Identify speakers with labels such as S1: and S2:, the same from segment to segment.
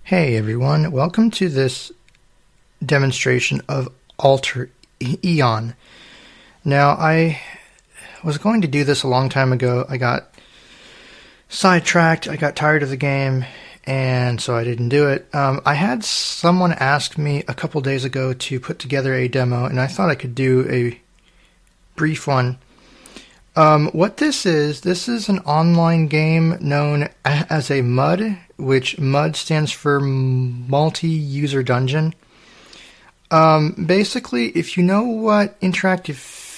S1: Hey everyone, welcome to this demonstration of Alter Eon. Now, I was going to do this a long time ago. I got sidetracked, I got tired of the game, and so I didn't do it. I had someone ask me a couple days ago to put together a demo, and I thought I could do a brief one. What this is an online game known as a MUD, which MUD stands for Multi-User Dungeon. Basically, if you know what interactive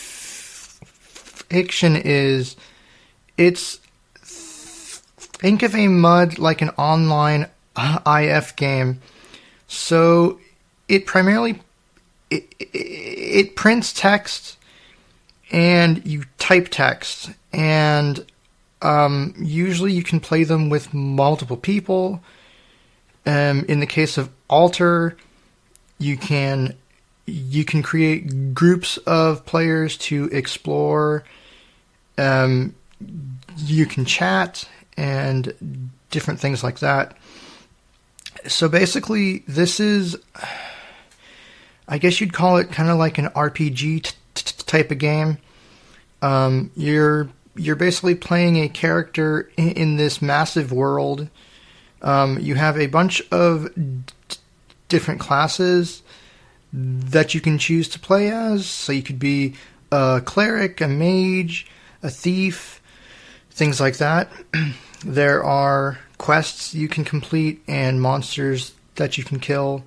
S1: fiction is, think of a MUD like an online IF game. So it primarily it prints text and you type text, and usually you can play them with multiple people. In the case of Alter, you can create groups of players to explore. You can chat and different things like that. So basically, this is, I guess you'd call it kind of like an RPG type of game. You're basically playing a character in this massive world. You have a bunch of different classes that you can choose to play as. So you could be a cleric, a mage, a thief, things like that. There are quests you can complete and monsters that you can kill.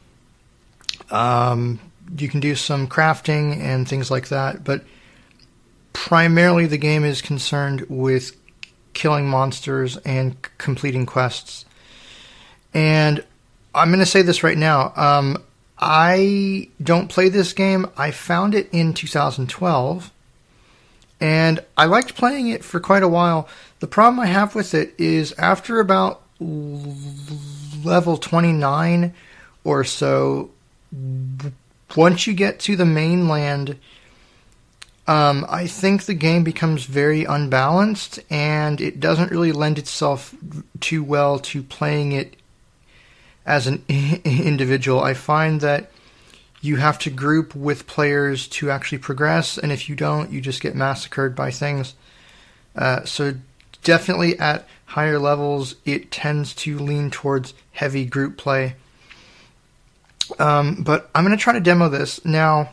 S1: You can do some crafting and things like that, but primarily the game is concerned with killing monsters and completing quests. And I'm going to say this right now. I don't play this game. I found it in 2012, and I liked playing it for quite a while. The problem I have with it is after about level 29 or so, once you get to the mainland, I think the game becomes very unbalanced, and it doesn't really lend itself too well to playing it as an individual. I find that you have to group with players to actually progress, and if you don't, you just get massacred by things. So definitely at higher levels, it tends to lean towards heavy group play. But I'm going to try to demo this. Now,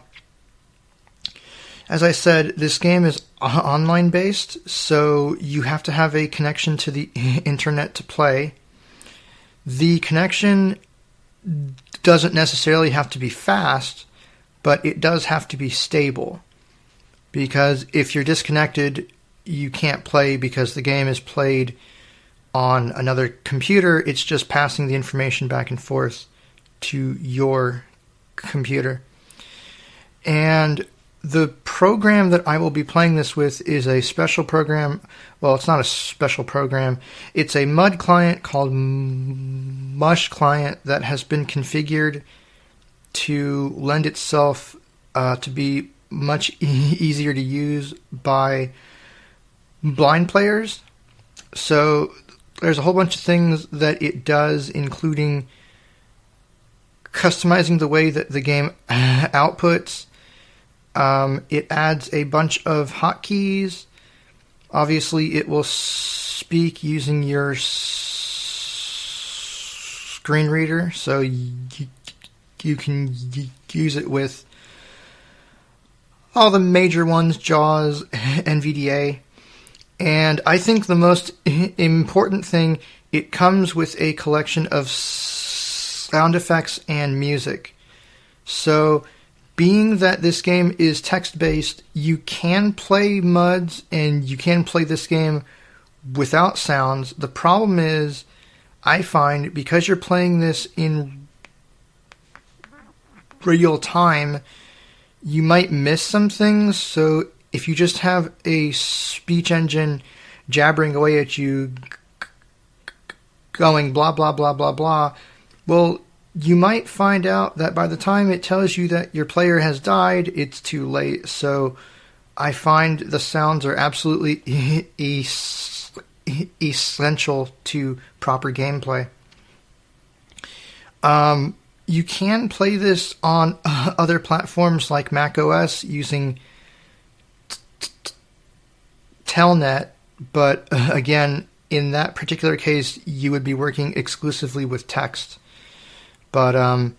S1: as I said, this game is online based, so you have to have a connection to the internet to play. The connection doesn't necessarily have to be fast, but it does have to be stable. Because if you're disconnected, you can't play because the game is played on another computer. It's just passing the information back and forth to your computer. And the program that I will be playing this with is a special program. Well, it's not a special program. It's a MUD client called Mush Client that has been configured to lend itself to be much easier to use by blind players. So there's a whole bunch of things that it does, including customizing the way that the game outputs. It adds a bunch of hotkeys. Obviously, it will speak using your screen reader, so you can use it with all the major ones, JAWS, NVDA. And I think the most important thing, it comes with a collection of sound effects and music. So being that this game is text-based, you can play MUDs and you can play this game without sounds. The problem is, I find, because you're playing this in real time, you might miss some things. So if you just have a speech engine jabbering away at you, going blah, blah, blah, blah, blah, well, you might find out that by the time it tells you that your player has died, it's too late. So I find the sounds are absolutely essential to proper gameplay. You can play this on other platforms like Mac OS using Telnet, but again, in that particular case, you would be working exclusively with text. But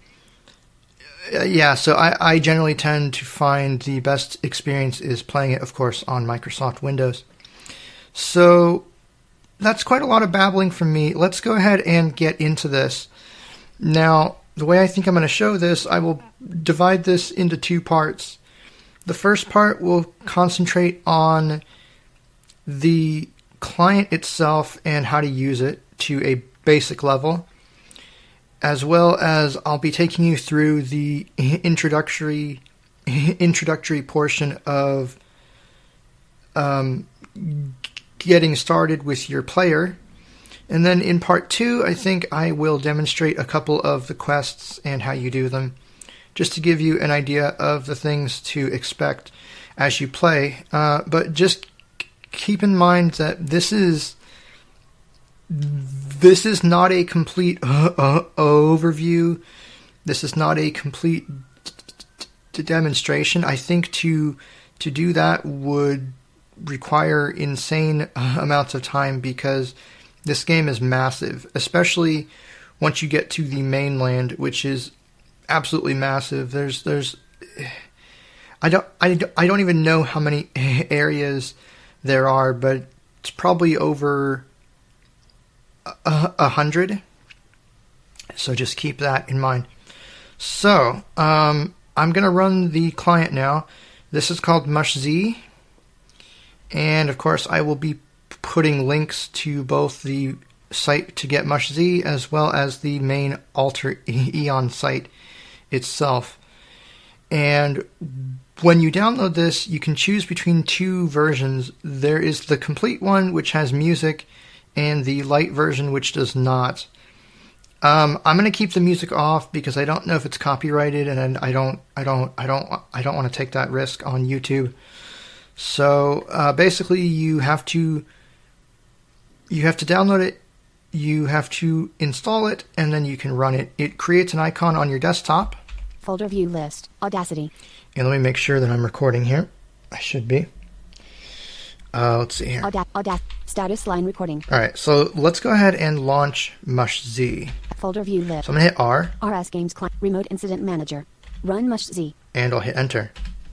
S1: yeah, so I generally tend to find the best experience is playing it, of course, on Microsoft Windows. So that's quite a lot of babbling from me. Let's go ahead and get into this. Now, the way I think I'm going to show this, I will divide this into two parts. The first part will concentrate on the client itself and how to use it to a basic level, as well as I'll be taking you through the introductory portion of getting started with your player. And then in part 2, I think I will demonstrate a couple of the quests and how you do them, just to give you an idea of the things to expect as you play. But just keep in mind that this is not a complete overview. This is not a complete demonstration. I think to do that would require insane amounts of time, because this game is massive, especially once you get to the mainland, which is absolutely massive. I don't even know how many areas there are, but it's probably over 100. So just keep that in mind. So I'm gonna run the client now. This is called MushZ, and of course I will be putting links to both the site to get MushZ as well as the main Alter Eon site itself. And when you download this, you can choose between two versions. There is the complete one, which has music, and the light version, which does not. I'm going to keep the music off because I don't know if it's copyrighted, and I don't want to take that risk on YouTube. So basically, you have to download it, you have to install it, and then you can run it. It creates an icon on your desktop.
S2: Folder view list, Audacity.
S1: And let me make sure that I'm recording here. I should be. Let's see here.
S2: Status line recording.
S1: All right, so let's go ahead and launch MushZ.
S2: Folder view list.
S1: So I'm going to hit R.
S2: RS Games Client. Remote Incident Manager. Run MushZ.
S1: And I'll hit Enter.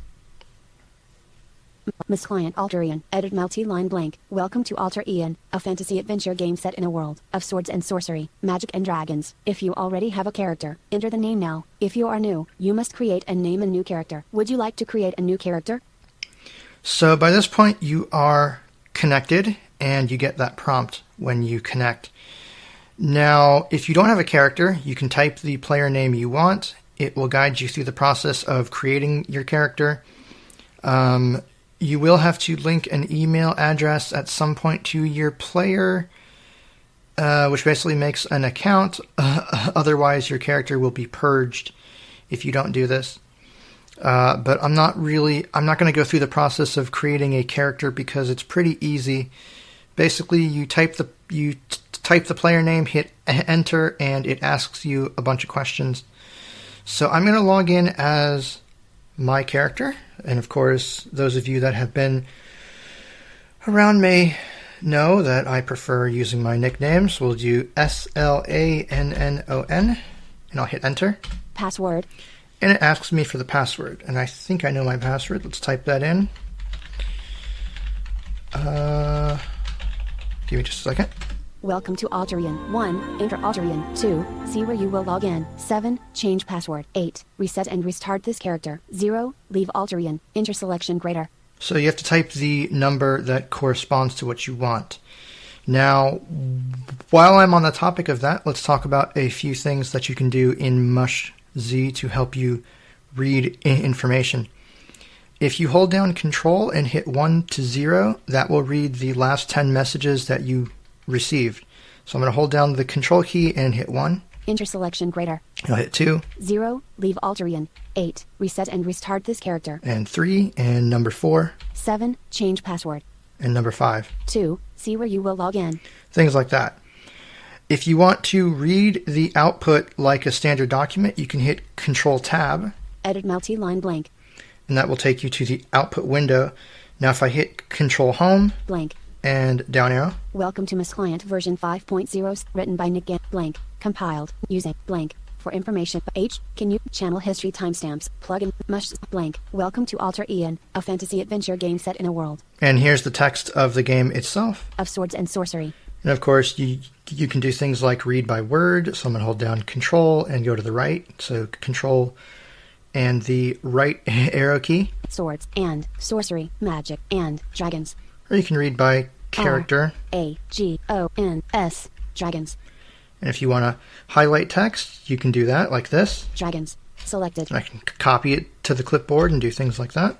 S2: Miss Client Alter Eon. Edit multi-line blank. Welcome to Alter Eon, a fantasy adventure game set in a world of swords and sorcery, magic and dragons. If you already have a character, enter the name now. If you are new, you must create and name a new character. Would you like to create a new character?
S1: So by this point, you are connected, and you get that prompt when you connect. Now, if you don't have a character, you can type the player name you want. It will guide you through the process of creating your character. You will have to link an email address at some point to your player, which basically makes an account. Otherwise, your character will be purged if you don't do this. But I'm not going to go through the process of creating a character because it's pretty easy. Basically, you type the player name, hit enter, and it asks you a bunch of questions. So I'm going to log in as my character, and of course, those of you that have been around may know that I prefer using my nicknames. We'll do SLANNON, and I'll hit enter.
S2: Password.
S1: And it asks me for the password, and I think I know my password. Let's type that in. Give me just a second.
S2: Welcome to Alter Eon. 1. Enter Alter Eon. 2. See where you will log in. 7. Change password. 8. Reset and restart this character. 0. Leave Alter Eon. Enter selection greater.
S1: So you have to type the number that corresponds to what you want. Now, while I'm on the topic of that, let's talk about a few things that you can do in MushZ to help you read information. If you hold down Control and hit 1 to 0, that will read the last 10 messages that you received. So I'm going to hold down the Control key and hit 1.
S2: Enter selection greater.
S1: I'll hit 2.
S2: 0. Leave Alter Eon. 8. Reset and restart this character.
S1: And 3. And number 4.
S2: 7. Change password.
S1: And number 5.
S2: 2. See where you will log in.
S1: Things like that. If you want to read the output like a standard document, you can hit Control-Tab.
S2: Edit multi-line blank.
S1: And that will take you to the output window. Now if I hit Control-Home
S2: Blank.
S1: and down arrow.
S2: Welcome to Misclient version 5.0, written by Nick Gann, blank, compiled, using, blank, for information, can you, channel history timestamps, plugin, mush, blank, welcome to Alter Ian, a fantasy adventure game set in a world.
S1: And here's the text of the game itself.
S2: Of swords and sorcery.
S1: And of course, you can do things like read by word, so I'm going to hold down Control and go to the right, so Control and the right arrow key.
S2: Swords and sorcery, magic and dragons.
S1: Or you can read by character.
S2: Dragons. Dragons.
S1: And if you want to highlight text, you can do that like this.
S2: Dragons. Selected.
S1: I can copy it to the clipboard and do things like that.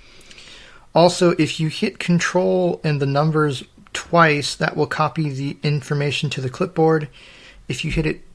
S1: Also, if you hit Control and the numbers twice, that will copy the information to the clipboard. If you hit it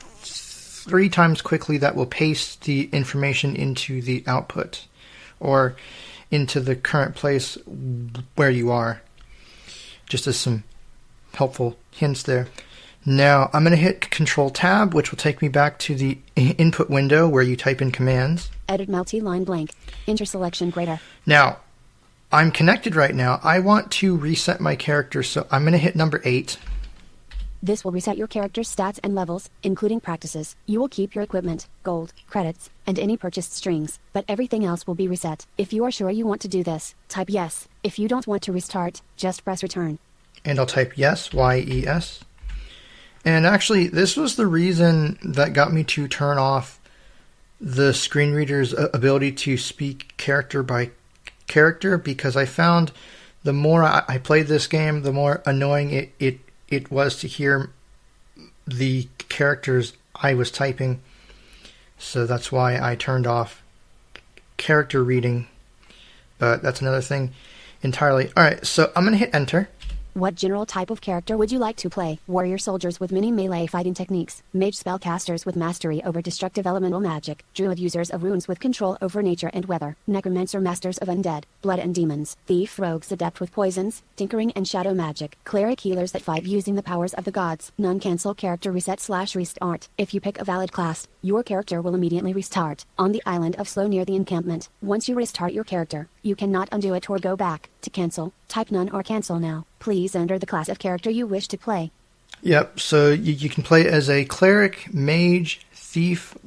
S1: 3 times quickly, that will paste the information into the output or into the current place where you are. Just as some helpful hints there. Now I'm going to hit Control-Tab, which will take me back to the input window where you type in commands.
S2: Edit multi-line blank. Enter selection greater.
S1: Now, I'm connected right now. I want to reset my character, so I'm going to hit number 8.
S2: This will reset your character's stats and levels, including practices. You will keep your equipment, gold, credits, and any purchased strings, but everything else will be reset. If you are sure you want to do this, type yes. If you don't want to restart, just press return.
S1: And I'll type yes, Y-E-S. And actually, this was the reason that got me to turn off the screen reader's ability to speak character by character, because I found the more I played this game, the more annoying it was to hear the characters I was typing. So that's why I turned off character reading. But that's another thing entirely. Alright, so I'm going to hit enter.
S2: What general type of character would you like to play? Warrior soldiers with many melee fighting techniques, mage spellcasters with mastery over destructive elemental magic, druid users of runes with control over nature and weather, necromancer masters of undead, blood and demons, thief rogues adept with poisons, tinkering and shadow magic, cleric healers that fight using the powers of the gods, non-cancel character reset/restart. If you pick a valid class, your character will immediately restart on the island of Slow near the encampment. Once you restart your character, you cannot undo it or go back. To cancel, type none or cancel now. Please enter the class of character you wish to play.
S1: Yep, so you can play as a cleric, mage, thief,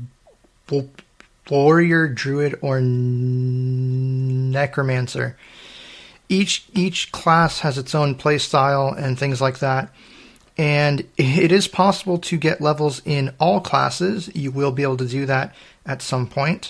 S1: warrior, druid, or necromancer. Each class has its own play style and things like that. And it is possible to get levels in all classes. You will be able to do that at some point.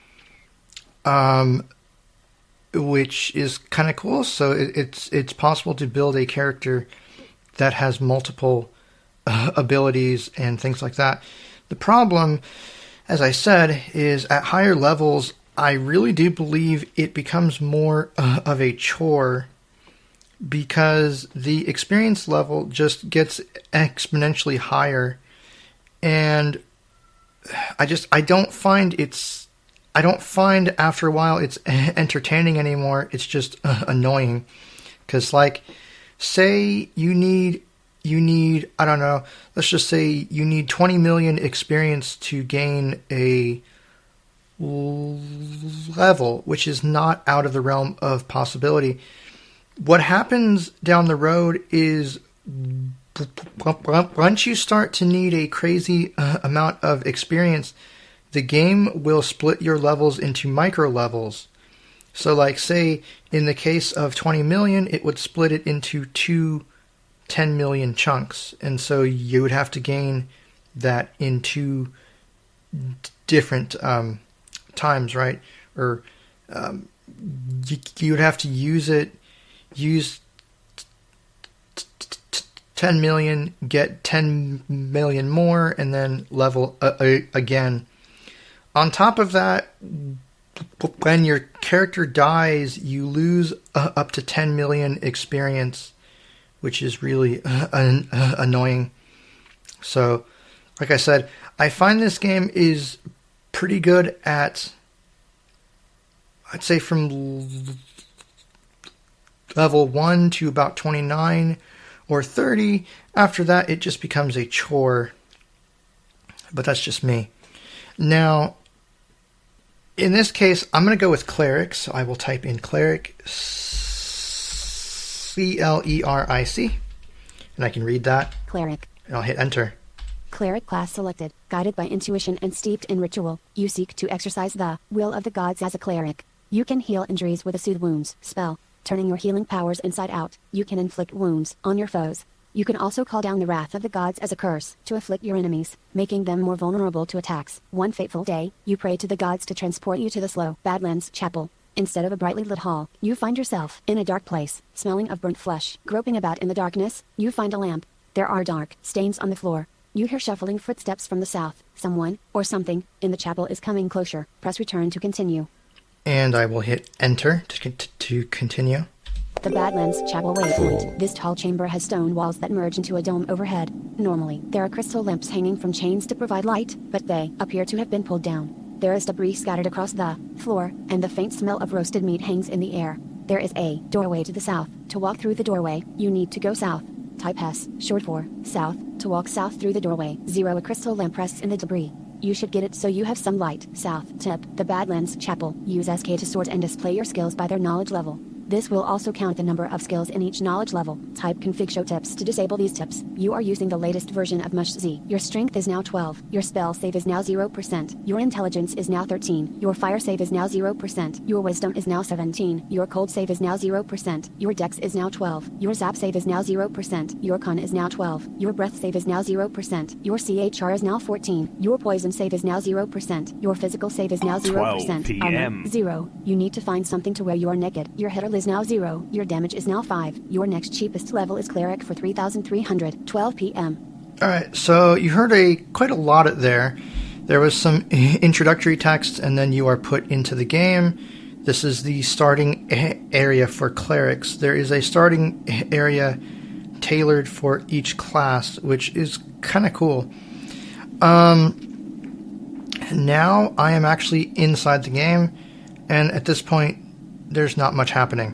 S1: Which is kind of cool. So it's possible to build a character that has multiple abilities and things like that. The problem, as I said, is at higher levels, I really do believe it becomes more of a chore, because the experience level just gets exponentially higher, and I don't find after a while it's entertaining anymore. It's just annoying. Because, like, say you need, I don't know, let's just say you need 20 million experience to gain a level, which is not out of the realm of possibility. What happens down the road is, once you start to need a crazy amount of experience, the game will split your levels into micro levels. So, like, say, in the case of 20 million, it would split it into 2 10 million chunks. And so you would have to gain that in 2 different times, right? Or you would have to use 10 million, get 10 million more, and then level again. On top of that, when your character dies, you lose up to 10 million experience, which is really annoying. So, like I said, I find this game is pretty good at, I'd say, from level 1 to about 29, or 30. After that, it just becomes a chore. But that's just me. Now, in this case, I'm going to go with cleric. So I will type in cleric, C-L-E-R-I-C. And I can read that.
S2: Cleric.
S1: And I'll hit enter.
S2: Cleric class selected. Guided by intuition and steeped in ritual, you seek to exercise the will of the gods as a cleric. You can heal injuries with a Soothe Wounds spell. Turning your healing powers inside out, you can inflict wounds on your foes. You can also call down the wrath of the gods as a curse to afflict your enemies, making them more vulnerable to attacks. One fateful day, you pray to the gods to transport you to the slow Badlands Chapel. Instead of a brightly lit hall, you find yourself in a dark place, smelling of burnt flesh. Groping about in the darkness, you find a lamp. There are dark stains on the floor. You hear shuffling footsteps from the south. Someone, or something, in the chapel is coming closer. Press return to continue.
S1: And I will hit enter to continue.
S2: The Badlands Chapel waypoint. This tall chamber has stone walls that merge into a dome overhead. Normally, there are crystal lamps hanging from chains to provide light, but they appear to have been pulled down. There is debris scattered across the floor, and the faint smell of roasted meat hangs in the air. There is a doorway to the south. To walk through the doorway, you need to go south. Type S, short for south, to walk south through the doorway. 0. A crystal lamp rests in the debris. You should get it so you have some light. South. Tip. The Badlands Chapel. Use SK to sort and display your skills by their knowledge level. This will also count the number of skills in each knowledge level. Type config show tips to disable these tips. You are using the latest version of MushZ. Your strength is now 12. Your spell save is now 0%. Your intelligence is now 13. Your fire save is now 0%. Your wisdom is now 17. Your cold save is now 0%. Your dex is now 12. Your zap save is now 0%. Your con is now 12. Your breath save is now 0%. Your CHR is now 14. Your poison save is now 0%. Your physical save is now 0%.
S3: 12 p.m.
S2: 0. You need to find something to wear. You are naked. Your header is now 0. Your damage is now 5. Your next cheapest level is cleric for 3,300. 12 p.m.
S1: Alright, so you heard quite a lot there. There was some introductory text, and then you are put into the game. This is the starting area for clerics. There is a starting area tailored for each class, which is kind of cool. Now I am actually inside the game, and at this point, there's not much happening.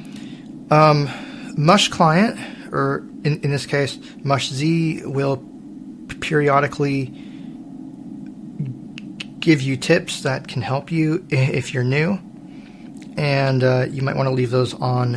S1: Mush Client, or in this case, MushZ, will periodically give you tips that can help you if you're new, and you might want to leave those on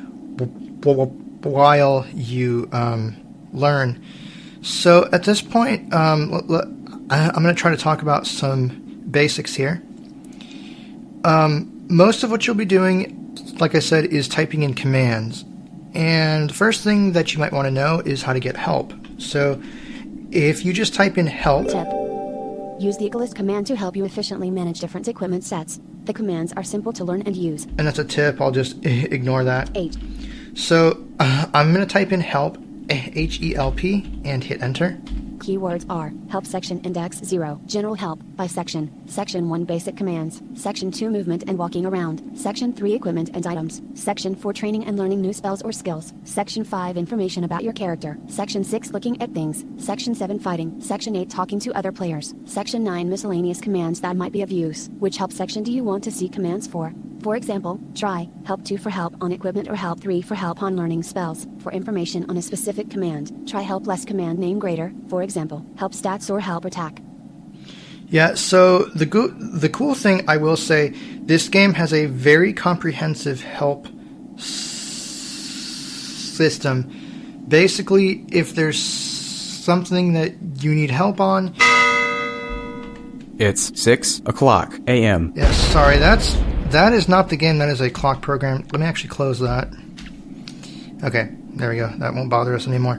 S1: while you learn. So at this point, I'm going to try to talk about some basics here. Most of what you'll be doing, like I said, is typing in commands. And the first thing that you might want to know is how to get help. So if you just type in help...
S2: Tip. Use the Equalist command to help you efficiently manage different equipment sets. The commands are simple to learn and use.
S1: And that's a tip. I'll just ignore that.
S2: 8.
S1: So I'm going to type in help, H-E-L-P, and hit enter.
S2: Keywords are Help Section Index 0, General Help, by Section, Section 1 Basic Commands, Section 2 Movement and Walking Around, Section 3 Equipment and Items, Section 4 Training and Learning New Spells or Skills, Section 5 Information about your character, Section 6 Looking at Things, Section 7 Fighting, Section 8 Talking to other players, Section 9 Miscellaneous Commands that might be of use. Which help section do you want to see commands for? For example, try Help 2 for help on equipment or Help 3 for help on learning spells. For information on a specific command, try Help less command name greater, for example, Help stats or Help attack.
S1: Yeah, so the cool thing I will say, this game has a very comprehensive help system. Basically, if there's something that you need help on...
S4: It's 6 o'clock a.m.
S1: Yes, sorry, that is not the game, that is a clock program. Let me actually close that. Okay, there we go. That won't bother us anymore.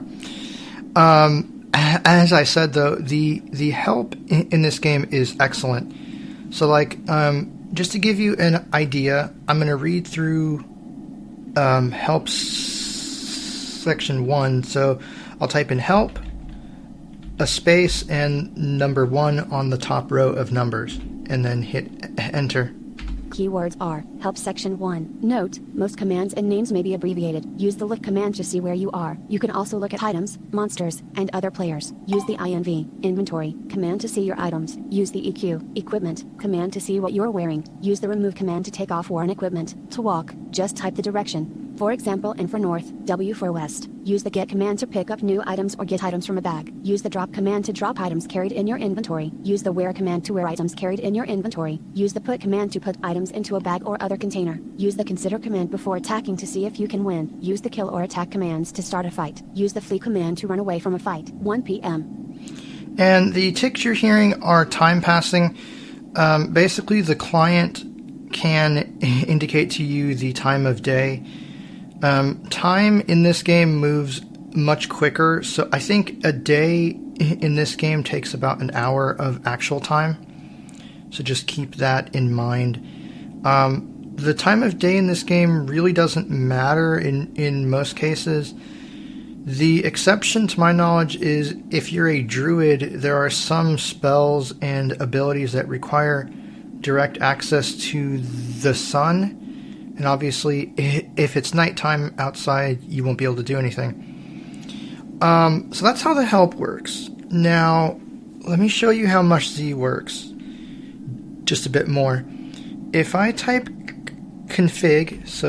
S1: As I said, though, the help in this game is excellent. So, like, just to give you an idea, I'm going to read through help section 1. So I'll type in help, a space, and number 1 on the top row of numbers, and then hit enter.
S2: Keywords are Help Section 1. Note, most commands and names may be abbreviated. Use the look command to see where you are. You can also look at items, monsters, and other players. Use the INV, inventory, command to see your items. Use the EQ, equipment, command to see what you're wearing. Use the remove command to take off worn equipment. To walk, just type the direction. For example, N for north, W for west. Use the get command to pick up new items or get items from a bag. Use the drop command to drop items carried in your inventory. Use the where command to wear items carried in your inventory. Use the put command to put items into a bag or other container. Use the consider command before attacking to see if you can win. Use the kill or attack commands to start a fight. Use the flee command to run away from a fight. 1 p.m.
S1: And the ticks you're hearing are time passing. Basically, the client can indicate to you the time of day. Time in this game moves much quicker, so I think a day in this game takes about an hour of actual time. So just keep that in mind. The time of day in this game really doesn't matter in most cases. The exception, to my knowledge, is if you're a druid, there are some spells and abilities that require direct access to the sun. And obviously, if it's nighttime outside, you won't be able to do anything. So that's how the help works. Now, let me show you how much Z works. Just a bit more. If I type config, so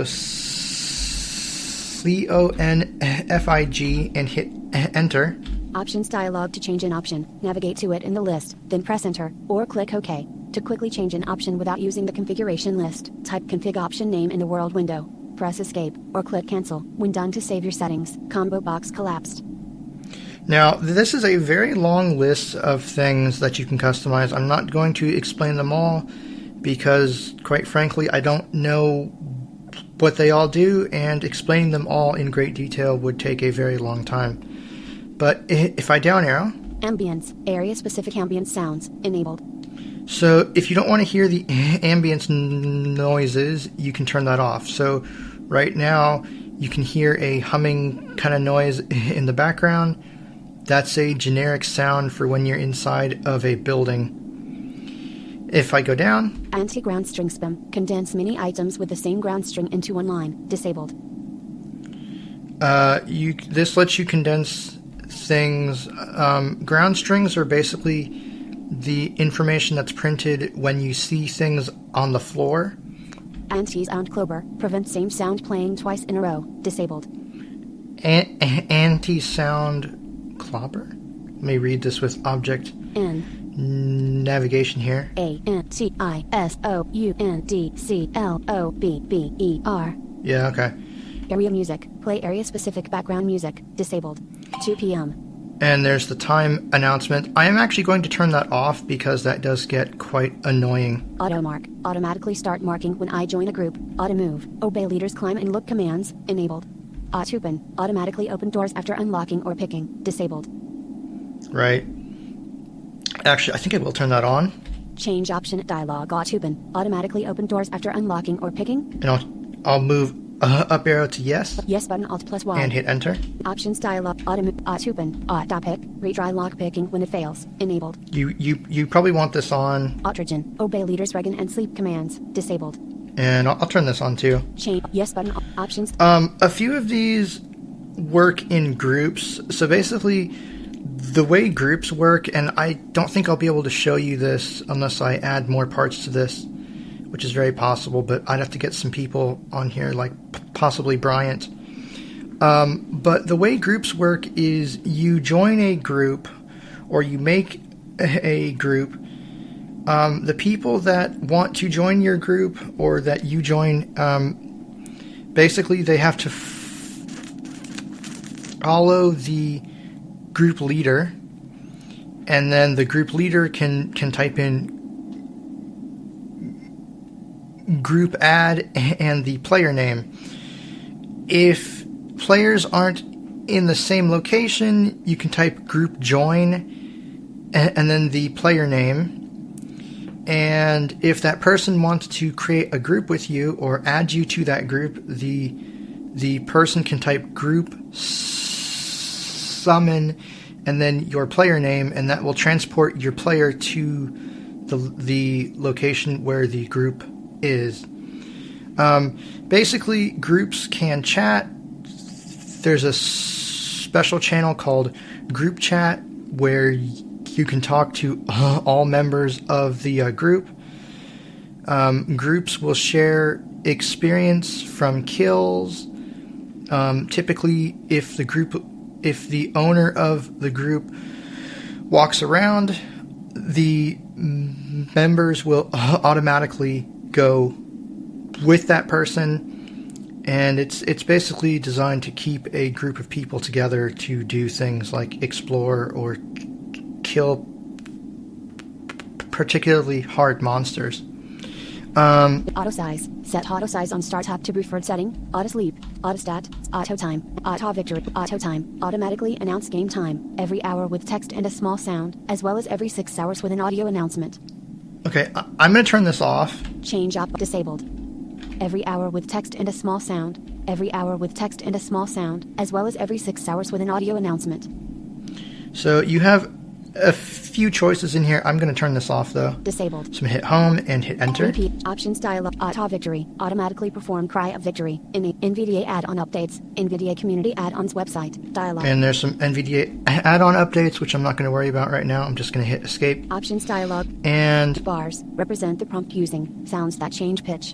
S1: CONFIG, and hit enter.
S2: Options dialog to change an option. Navigate to it in the list, then press enter, or click OK. To quickly change an option without using the configuration list, type config option name in the world window. Press escape, or click cancel. When done, to save your settings. Combo box collapsed.
S1: Now, this is a very long list of things that you can customize. I'm not going to explain them all because, quite frankly, I don't know what they all do, and explaining them all in great detail would take a very long time. But if I down arrow...
S2: Ambience, area-specific ambient sounds, enabled.
S1: So if you don't want to hear the ambience noises, you can turn that off. So right now, you can hear a humming kind of noise in the background. That's a generic sound for when you're inside of a building. If I go down...
S2: Anti-ground string spam. Condense many items with the same ground string into one line. Disabled.
S1: This lets you condense things. Ground strings are basically the information that's printed when you see things on the floor.
S2: Anti-sound clobber. Prevent same sound playing twice in a row. Disabled.
S1: Anti-sound clobber? Let me read this with object navigation here.
S2: ANTISOUNDCLOBBER.
S1: Yeah, okay.
S2: Area music. Play area-specific background music. Disabled. 2 p.m.
S1: And there's the time announcement. I am actually going to turn that off because that does get quite annoying.
S2: Auto mark. Automatically start marking when I join a group. Auto move. Obey leaders climb and look commands. Enabled. Auto open. Automatically open doors after unlocking or picking. Disabled.
S1: Right. Actually, I think I will turn that on.
S2: Change option dialog. Auto open. Automatically open doors after unlocking or picking.
S1: And I'll move up arrow to yes.
S2: Yes button Alt plus Y.
S1: And hit enter.
S2: Options dialog. Auto open. Auto pick. Retry lock picking when it fails. Enabled.
S1: You probably want this on.
S2: Autrogen. Obey leaders regen and sleep commands. Disabled.
S1: And I'll turn this on too.
S2: Change yes button. Options.
S1: A few of these work in groups. So basically, the way groups work, and I don't think I'll be able to show you this unless I add more parts to this, which is very possible, but I'd have to get some people on here, like possibly Bryant. But the way groups work is you join a group, or you make a group. The people that want to join your group, or that you join, basically they have to follow the group leader, and then the group leader can type in group add and the player name. If players aren't in the same location, you can type group join and then the player name. And if that person wants to create a group with you or add you to that group, the person can type group summon and then your player name, and that will transport your player to the location where the group is. Basically, groups can chat. There's a special channel called Group Chat where you can talk to all members of the group. Groups will share experience from kills, Typically, if the owner of the group walks around, the members will automatically go with that person, and it's basically designed to keep a group of people together to do things like explore or kill particularly hard monsters.
S2: Auto size. Set auto size on start tab to preferred setting. Auto sleep. Auto stat. Auto time. Auto victory. Auto time. Automatically announce game time. Every hour with text and a small sound, as well as every 6 hours with an audio announcement.
S1: Okay, I'm going to turn this off.
S2: Change up disabled. Every hour with text and a small sound. Every hour with text and a small sound, as well as every 6 hours with an audio announcement.
S1: So you have a few choices in here. I'm going to turn this off though.
S2: Disabled.
S1: So I'm going to hit home and hit enter.
S2: Repeat. Options dialog. Auto victory. Automatically perform cry of victory. NVDA add-on updates. NVDA community add-ons website. Dialog.
S1: And there's some NVDA add-on updates, which I'm not going to worry about right now. I'm just going to hit escape.
S2: Options dialog.
S1: And
S2: Bars. Represent the prompt using sounds that change pitch.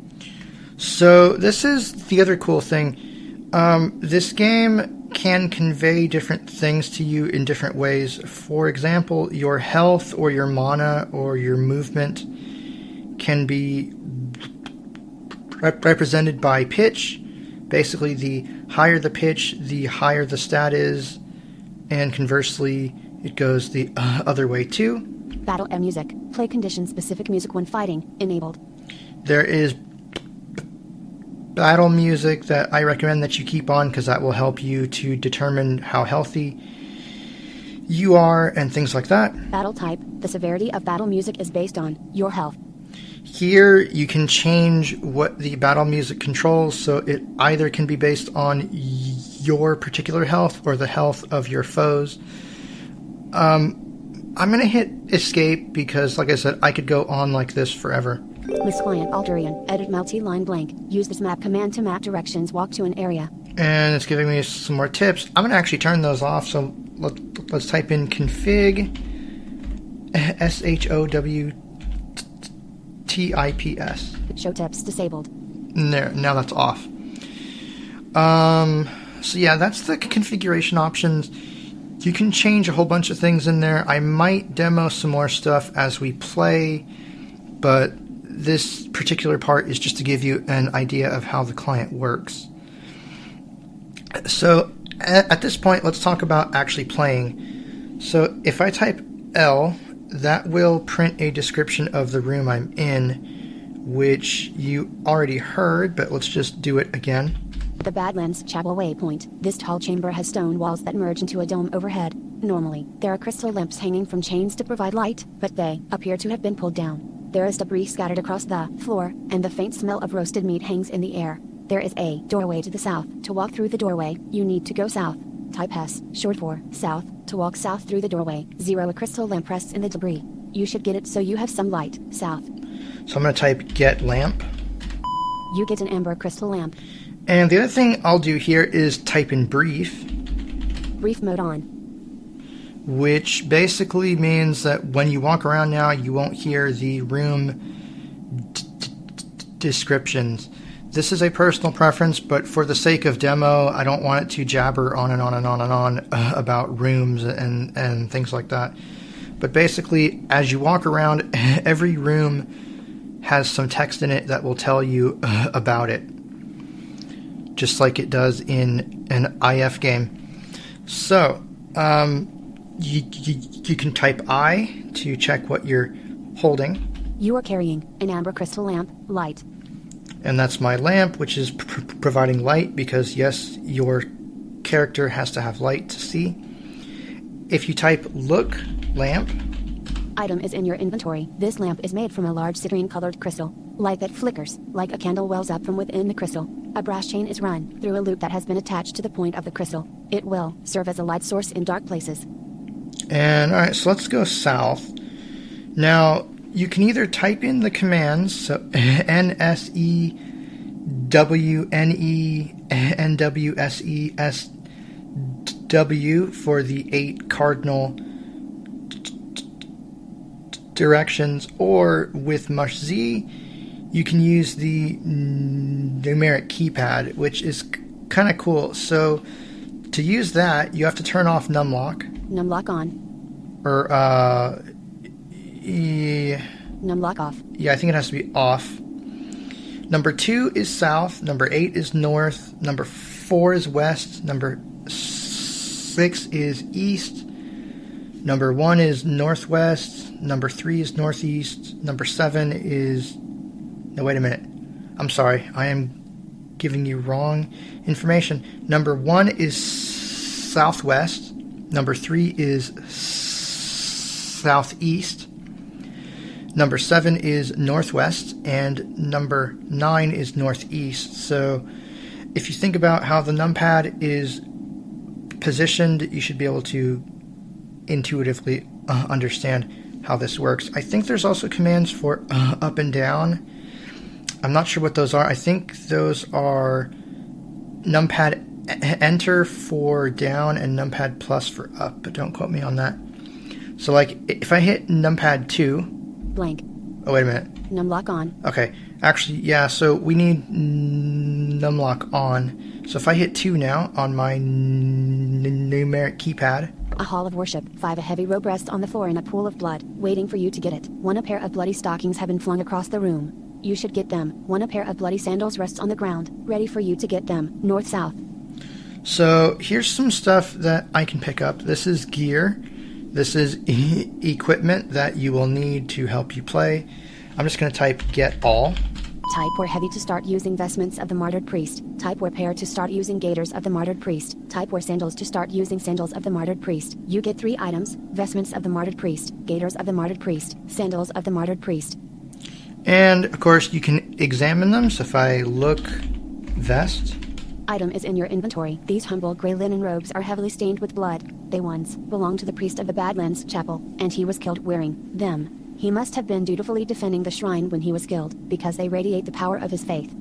S1: so this is the other cool thing. This game can convey different things to you in different ways. For example, your health or your mana or your movement can be represented by pitch. Basically, the higher the pitch, the higher the stat is, and conversely, it goes the other way too.
S2: Battle and music. Play condition-specific music when fighting. Enabled.
S1: There is battle music that I recommend that you keep on because that will help you to determine how healthy you are and things like that.
S2: Battle type. The severity of battle music is based on your health.
S1: Here you can change what the battle music controls, so it either can be based on your particular health or the health of your foes. I'm going to hit escape because, like I said, I could go on like this forever.
S2: Misclient Alterian. Edit multi-line blank. Use this map command to map directions. Walk to an area.
S1: And it's giving me some more tips. I'm going to actually turn those off, so let's type in config SHOWTIPS.
S2: Show tips disabled.
S1: There, now that's off. So yeah, that's the configuration options. You can change a whole bunch of things in there. I might demo some more stuff as we play, but this particular part is just to give you an idea of how the client works. So at this point, let's talk about actually playing. So if I type L, that will print a description of the room I'm in, which you already heard, but let's just do it again.
S2: The Badlands Chapel Waypoint. This tall chamber has stone walls that merge into a dome overhead. Normally, there are crystal lamps hanging from chains to provide light, but they appear to have been pulled down. There is debris scattered across the floor, and the faint smell of roasted meat hangs in the air. There is a doorway to the south. To walk through the doorway, you need to go south. Type S, short for south. To walk south through the doorway, 0 a crystal lamp rests in the debris. You should get it so you have some light, south.
S1: So I'm going to type get lamp.
S2: You get an amber crystal lamp.
S1: And the other thing I'll do here is type in brief.
S2: Brief mode on.
S1: Which basically means that when you walk around now, you won't hear the room descriptions. This is a personal preference, but for the sake of demo, I don't want it to jabber on and on and on and on about rooms and things like that. But basically, as you walk around, every room has some text in it that will tell you about it, just like it does in an IF game. So, you can type I to check what you're holding.
S2: You are carrying an amber crystal lamp, light.
S1: And that's my lamp, which is providing light because, yes, your character has to have light to see. If you type look, lamp.
S2: Item is in your inventory. This lamp is made from a large citrine-colored crystal. Light that flickers, like a candle, wells up from within the crystal. A brass chain is run through a loop that has been attached to the point of the crystal. It will serve as a light source in dark places.
S1: And alright, so let's go south. Now, you can either type in the commands, so NSEWNENWSESW for the 8 cardinal directions, or with mush Z, you can use the numeric keypad, which is kind of cool. So to use that, you have to turn off numlock.
S2: Numlock on.
S1: Or,
S2: Numlock off.
S1: yeah, I think it has to be off. Number 2 is south. Number 8 is north. Number 4 is west. Number 6 is east. Number 1 is northwest. Number 3 is northeast. Number 7 is... No, wait a minute. I'm sorry. I am giving you wrong information. Number 1 is southwest. Number 3 is southeast. Number 7 is northwest. And number 9 is northeast. So if you think about how the numpad is positioned, you should be able to intuitively understand how this works. I think there's also commands for up and down. I'm not sure what those are. I think those are numpad enter for down and numpad plus for up, but don't quote me on that. So like if I hit numpad 2...
S2: Blank.
S1: Oh, wait a minute.
S2: Numlock on.
S1: Okay. Actually, yeah, so we need numlock on. So if I hit 2 now on my numeric keypad...
S2: A hall of worship. 5. A heavy robe rests on the floor in a pool of blood, waiting for you to get it. 1. A pair of bloody stockings have been flung across the room. You should get them. 1. A pair of bloody sandals rests on the ground, ready for you to get them. North-south.
S1: So here's some stuff that I can pick up. This is gear. This is equipment that you will need to help you play. I'm just going to type get all.
S2: Type where heavy to start using vestments of the martyred priest. Type where pair to start using gaiters of the martyred priest. Type where sandals to start using sandals of the martyred priest. You get 3 items: vestments of the martyred priest, gaiters of the martyred priest, sandals of the martyred priest.
S1: And of course you can examine them. So if I look vest.
S2: Item is in your inventory. These humble gray linen robes are heavily stained with blood. They once belonged to the priest of the Badlands Chapel, and he was killed wearing them. He must have been dutifully defending the shrine when he was killed, because they radiate the power of his faith.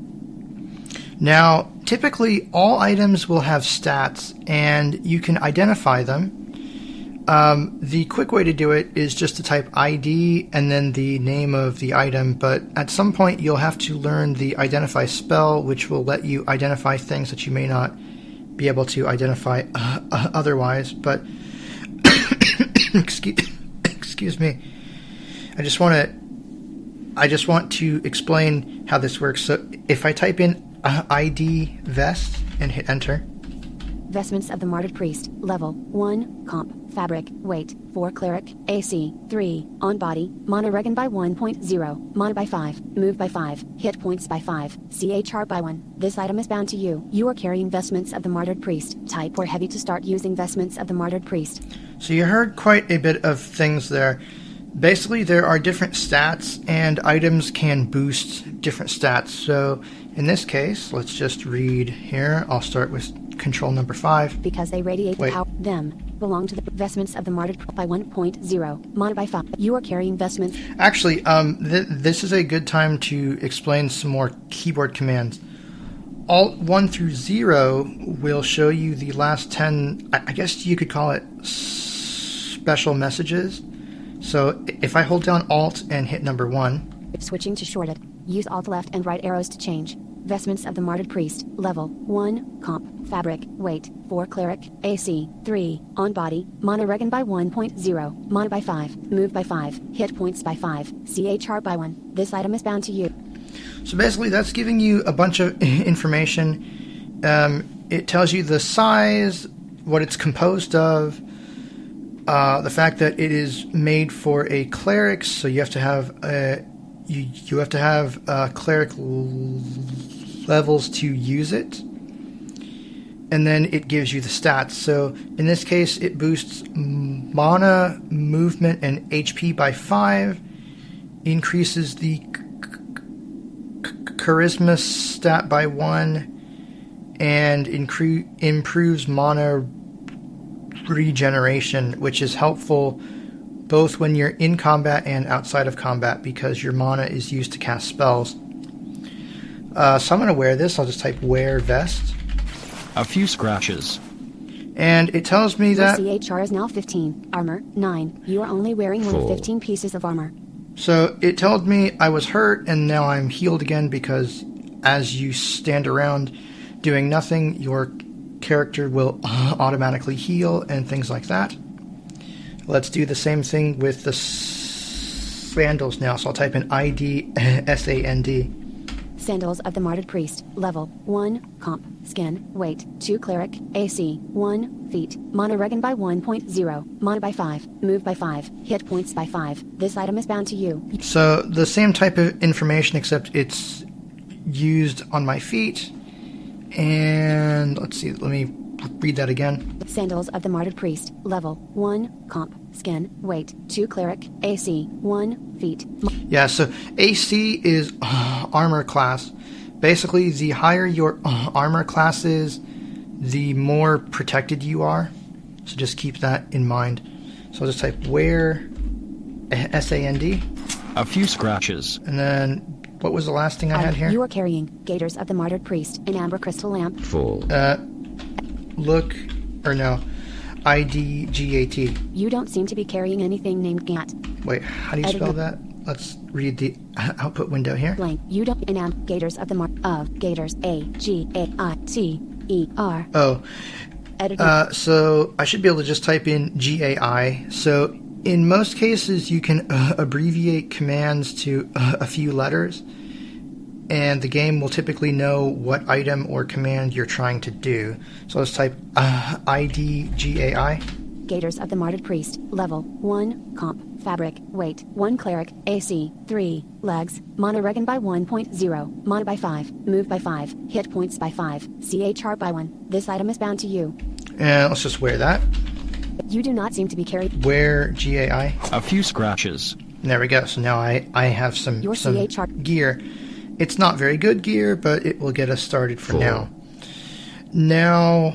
S1: Now, typically all items will have stats, and you can identify them. The quick way to do it is just to type ID and then the name of the item, but at some point you'll have to learn the identify spell, which will let you identify things that you may not be able to identify otherwise. But excuse me. I just want to explain how this works. So if I type in ID vest and hit enter.
S2: Vestments of the martyred priest. Level 1. Comp. Fabric. Weight. 4 cleric. AC. 3. On body. Mana regen by 1.0. Mana by 5. Move by 5. Hit points by 5. CHR by 1. This item is bound to you. You are carrying vestments of the martyred priest. Type or heavy to start using vestments of the martyred priest.
S1: So you heard quite a bit of things there. Basically, there are different stats, and items can boost different stats. So in this case, let's just read here. I'll start with control number 5.
S2: Because they radiate the power. Them belong to the vestments of the martyred by 1.0. Mana by 5. You are carrying vestments. Actually,
S1: this is a good time to explain some more keyboard commands. Alt 1 through 0 will show you the last 10, I guess you could call it special messages. So if I hold down Alt and hit number 1.
S2: Switching to shorted. Use Alt left and right arrows to change. Vestments of the martyred priest. Level 1. Comp. Fabric. Weight. 4 cleric. AC. 3. On body. Mana regen by 1.0. Mana by 5. Move by 5. Hit points by 5. CHR by 1. This item is bound to you.
S1: So basically that's giving you a bunch of information. It tells you the size, what it's composed of, the fact that it is made for a cleric, so you have to have you have to have cleric levels to use it, and then it gives you the stats. So in this case, it boosts mana, movement, and HP by 5, increases the charisma stat by 1, and improves mana regeneration, which is helpful both when you're in combat and outside of combat because your mana is used to cast spells. So I'm going to wear this. I'll just type wear vest.
S4: A few scratches.
S1: And it tells me that...
S2: Your CHR is now 15. Armor, 9. You are only wearing one of 15 pieces of armor.
S1: So it told me I was hurt and now I'm healed again because as you stand around, doing nothing, your character will automatically heal and things like that. Let's do the same thing with the sandals now. So I'll type in ID SAND.
S2: Sandals of the Martyred Priest. Level 1. Comp. Skin. Weight. 2 cleric. AC. 1 feet. Mana regen by 1.0. Mana by 5. Move by 5. Hit points by 5. This item is bound to you.
S1: So the same type of information, except it's used on my feet. And let's see, let me read that again.
S2: Sandals of the Martyred Priest. Level 1. Comp. Skin. Weight. 2 cleric. AC. 1 feet.
S1: Yeah, so AC is armor class. Basically, the higher your armor class is, the more protected you are. So just keep that in mind. So I'll just type wear SAND.
S4: A few scratches.
S1: And then, what was the last thing I had here?
S2: You are carrying Gators of the Martyred Priest, an amber crystal lamp.
S4: Full.
S1: Look, or no, IDGAT.
S2: You don't seem to be carrying anything named GAT.
S1: Wait, how do you spell that? Let's read the output window here.
S2: Blank. You don't enam Gators of the of Gators AGAITER.
S1: Oh.
S2: Editor.
S1: So I should be able to just type in GAI. So in most cases, you can abbreviate commands to a few letters, and the game will typically know what item or command you're trying to do. So let's type IDGAI.
S2: Gators of the Martyred Priest. Level 1. Comp. Fabric. Weight. 1 cleric. AC. 3. Legs. Mana regen by 1.0. Mana by 5. Move by 5. Hit points by 5. CHR by 1. This item is bound to you.
S1: And let's just wear that.
S2: You do not seem to be carrying.
S1: Wear GAI.
S4: A few scratches.
S1: There we go. So now I have some
S2: CHR
S1: gear. It's not very good gear, but it will get us started for now. Now,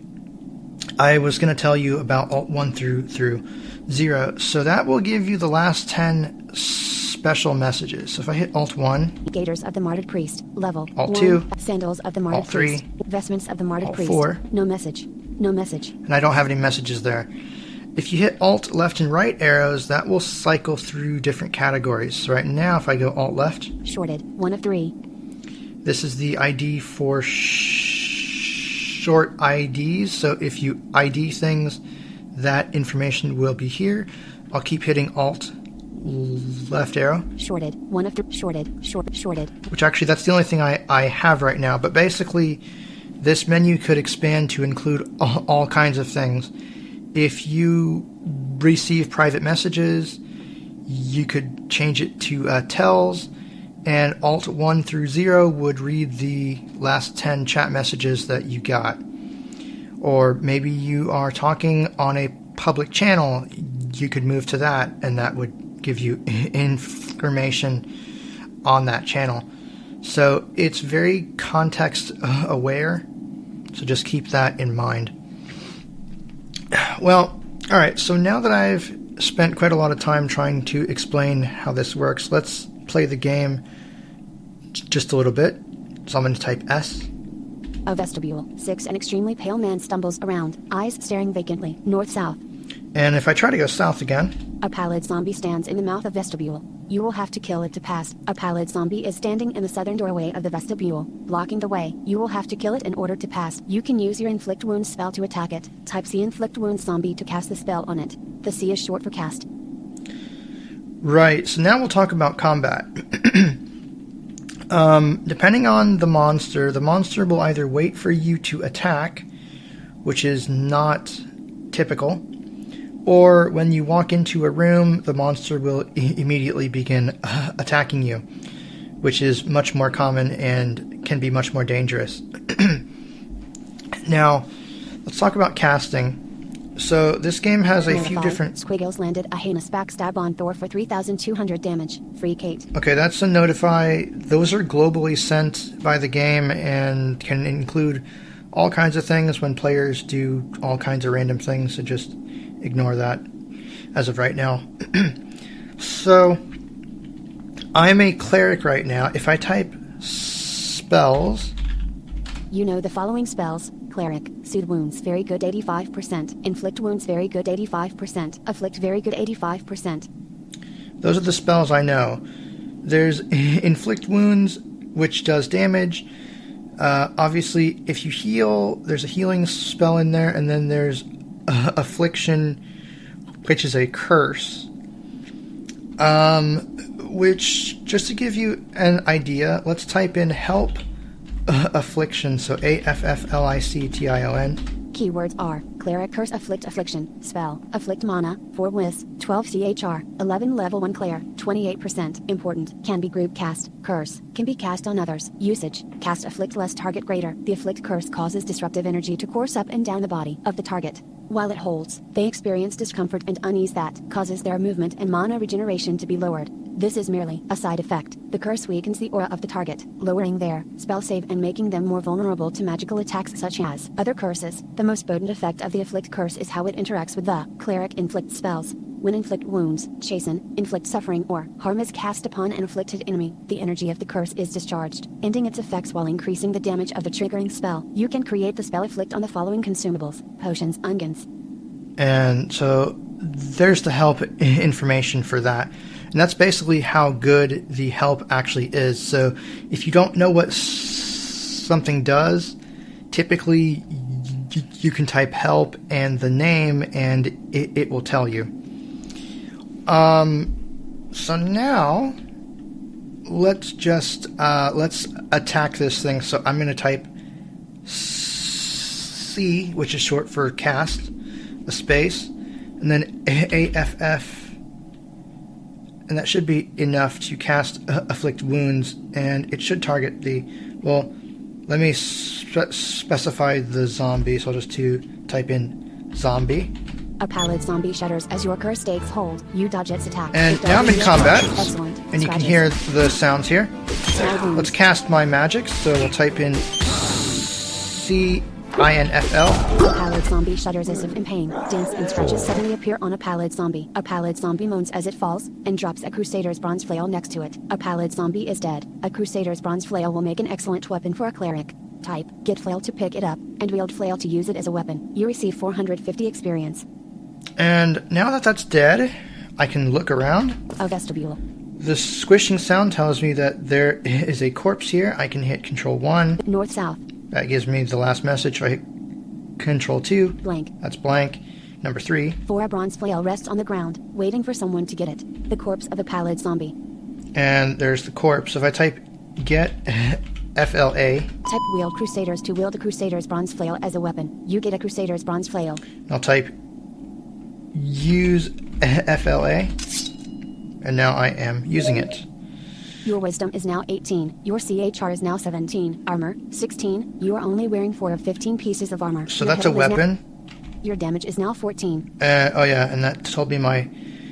S1: I was going to tell you about Alt 1 through 0. So that will give you the last 10 special messages. So if I hit Alt 1,
S2: Gators of the Martyred Priest. Level
S1: Alt
S2: 1.
S1: 2,
S2: Sandals of the Martyred
S1: Alt 3,
S2: Priest. Vestments of the Martyred
S1: Alt
S2: Priest.
S1: 4.
S2: No message. No message.
S1: and I don't have any messages there. If you hit Alt left and right arrows, that will cycle through different categories. So right now, if I go Alt left,
S2: Shorted. 1 of 3.
S1: this is the ID for short IDs. So if you ID things, that information will be here. I'll keep hitting Alt left arrow.
S2: Shorted. 1 of 3. Shorted.
S1: Which actually, that's the only thing I have right now. But basically, this menu could expand to include all kinds of things. If you receive private messages, you could change it to tells, and Alt 1 through 0 would read the last 10 chat messages that you got. Or maybe you are talking on a public channel, you could move to that, and that would give you information on that channel. So it's very context aware, so just keep that in mind. Well, alright, so now that I've spent quite a lot of time trying to explain how this works, let's play the game just a little bit. So I'm going to type S.
S2: A vestibule. 6. An extremely pale man stumbles around, eyes staring vacantly, north-south.
S1: And if I try to go south again,
S2: A pallid zombie stands in the mouth of vestibule. You will have to kill it to pass. A pallid zombie is standing in the southern doorway of the vestibule, blocking the way. You will have to kill it in order to pass. You can use your Inflict Wounds spell to attack it. Type C Inflict Wounds zombie to cast the spell on it. The C is short for cast.
S1: right, so now we'll talk about combat. Depending on the monster will either wait for you to attack, which is not typical, or when you walk into a room, the monster will immediately begin attacking you, which is much more common and can be much more dangerous. Now, let's talk about casting. So this game has a few different...
S2: Squiggles landed a heinous backstab on Thor for 3,200 damage. Free Kate.
S1: Okay, that's a notify. Those are globally sent by the game and can include all kinds of things when players do all kinds of random things, so just ignore that as of right now. So, I'm a cleric right now. If I type spells...
S2: You know the following spells. Cleric. Soothe wounds. Very good 85%. Inflict wounds. Very good 85%. Afflict. Very good 85%.
S1: Those are the spells I know. There's Inflict Wounds, which does damage. Obviously, if you heal, there's a healing spell in there, and then there's Affliction, which is a curse. Which, just to give you an idea, let's type in help affliction, so AFFLICTION.
S2: Keywords are Cleric Curse, Afflict, Affliction, Spell, Afflict Mana, 4 Wis, 12 CHR, 11 Level 1 Cleric, 28%. Important, can be group cast. Curse, can be cast on others. Usage, cast Afflict less target greater. The Afflict Curse causes disruptive energy to course up and down the body of the target. While it holds, they experience discomfort and unease that causes their movement and mana regeneration to be lowered. This is merely a side effect. The curse weakens the aura of the target, lowering their spell save and making them more vulnerable to magical attacks such as other curses. The most potent effect of the Afflict Curse is how it interacts with the Cleric inflict spells. When inflict wounds, chasten, inflict suffering, or harm is cast upon an afflicted enemy, the energy of the curse is discharged, ending its effects while increasing the damage of the triggering spell. You can create the spell Afflict on the following consumables: potions, unguents.
S1: And so there's the help information for that. And that's basically how good the help actually is. So if you don't know what something does, typically you can type help and the name and it will tell you. So now let's just let's attack this thing. So I'm going to type C, which is short for cast, a space, and then AFF. And that should be enough to cast Afflict Wounds, and it should target the... Well, let me specify the zombie, so I'll just type in zombie.
S2: A pallid zombie shudders as your curse takes hold. You dodge its attack.
S1: And now I'm in combat,
S2: Excellent.
S1: and you can hear the sounds here. Let's cast my magic, so we'll type in CINFL.
S2: A pallid zombie shudders as if in pain. Dents and scratches suddenly appear on a pallid zombie. A pallid zombie moans as it falls, and drops a Crusader's bronze flail next to it. A pallid zombie is dead. A Crusader's bronze flail will make an excellent weapon for a cleric. Type, get flail to pick it up, and wield flail to use it as a weapon. You receive 450 experience.
S1: And now that that's dead, I can look around.
S2: A vestibule.
S1: The squishing sound tells me that there is a corpse here. I can hit Control 1.
S2: North-south.
S1: That gives me the last message. If I hit Control 2,
S2: Blank.
S1: That's blank. Number 3.
S2: 4 A bronze flail rests on the ground, waiting for someone to get it. The corpse of a pallid zombie.
S1: And there's the corpse. If I type get FLA,
S2: Type wield Crusaders to wield a Crusader's bronze flail as a weapon. You get a Crusader's bronze flail.
S1: I'll type use FLA, and now I am using it.
S2: Your wisdom is now 18. Your CHR is now 17. Armor, 16. You are only wearing 4 of 15 pieces of armor.
S1: So
S2: Your
S1: that's a
S2: health is
S1: weapon.
S2: Your damage is now 14.
S1: Oh yeah, and that told me my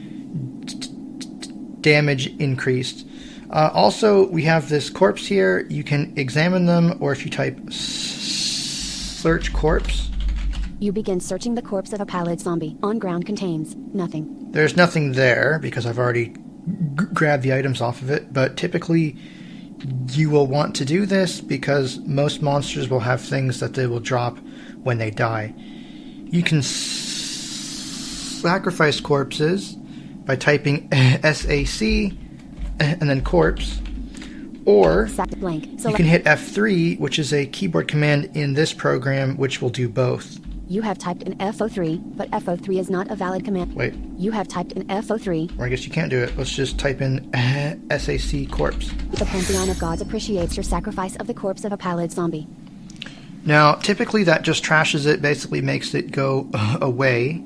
S1: damage increased. Also, we have this corpse here. You can examine them, or if you type search corpse.
S2: You begin searching the corpse of a pallid zombie. On ground contains nothing.
S1: There's nothing there because I've already grabbed the items off of it, but typically you will want to do this because most monsters will have things that they will drop when they die. You can sacrifice corpses by typing SAC and then corpse, or
S2: Blank.
S1: you can hit F3, which is a keyboard command in this program, which will do both.
S2: You have typed in FO3, but FO3 is not a valid command.
S1: Wait,
S2: You have typed in FO3.
S1: or I guess you can't do it. Let's just type in SAC corpse.
S2: The Pantheon of Gods appreciates your sacrifice of the corpse of a pallid zombie.
S1: Now, typically that just trashes it, basically makes it go away.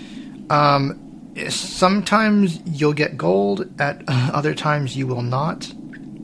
S1: Sometimes you'll get gold, at other times you will not.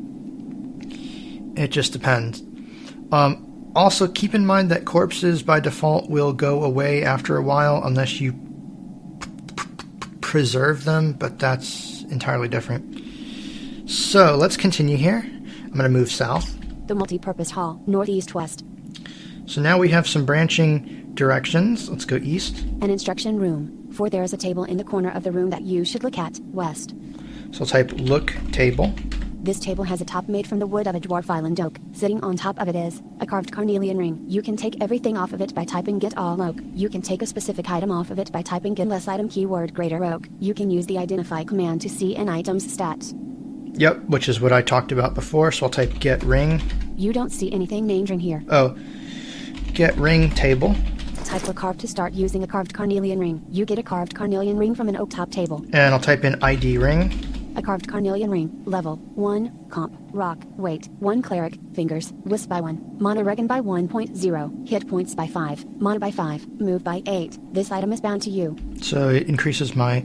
S1: It just depends. Also, keep in mind that corpses by default will go away after a while unless you preserve them, but that's entirely different. So, let's continue here. I'm going to move south.
S2: The multi-purpose hall, northeast-west.
S1: So now we have some branching directions. Let's go east.
S2: An instruction room. For there is a table in the corner of the room that you should look at, west.
S1: So I'll type look table.
S2: This table has a top made from the wood of a dwarf island oak. Sitting on top of it is a carved carnelian ring. You can take everything off of it by typing get all oak. You can take a specific item off of it by typing get less item keyword greater oak. You can use the identify command to see an item's stats.
S1: Yep, which is what I talked about before. So I'll type get ring.
S2: You don't see anything named ring here.
S1: Oh, get ring table.
S2: Type for carved to start using a carved carnelian ring. You get a carved carnelian ring from an oak top table.
S1: And I'll type in ID ring.
S2: A carved carnelian ring. Level 1. Comp. Rock. Weight. 1 cleric. Fingers. Wisp by 1. Mana Regen by 1.0. Hit points by 5. Mana by 5. Move by 8. This item is bound to you.
S1: So it increases my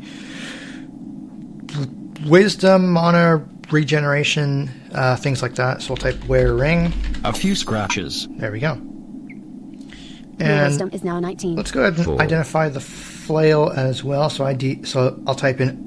S1: wisdom, mana, regeneration, things like that. So I'll type wear ring.
S4: A few scratches.
S1: There we go.
S2: Your
S1: And
S2: wisdom is now 19.
S1: let's go ahead and
S4: Cool.
S1: identify the flail as well. So I'll type in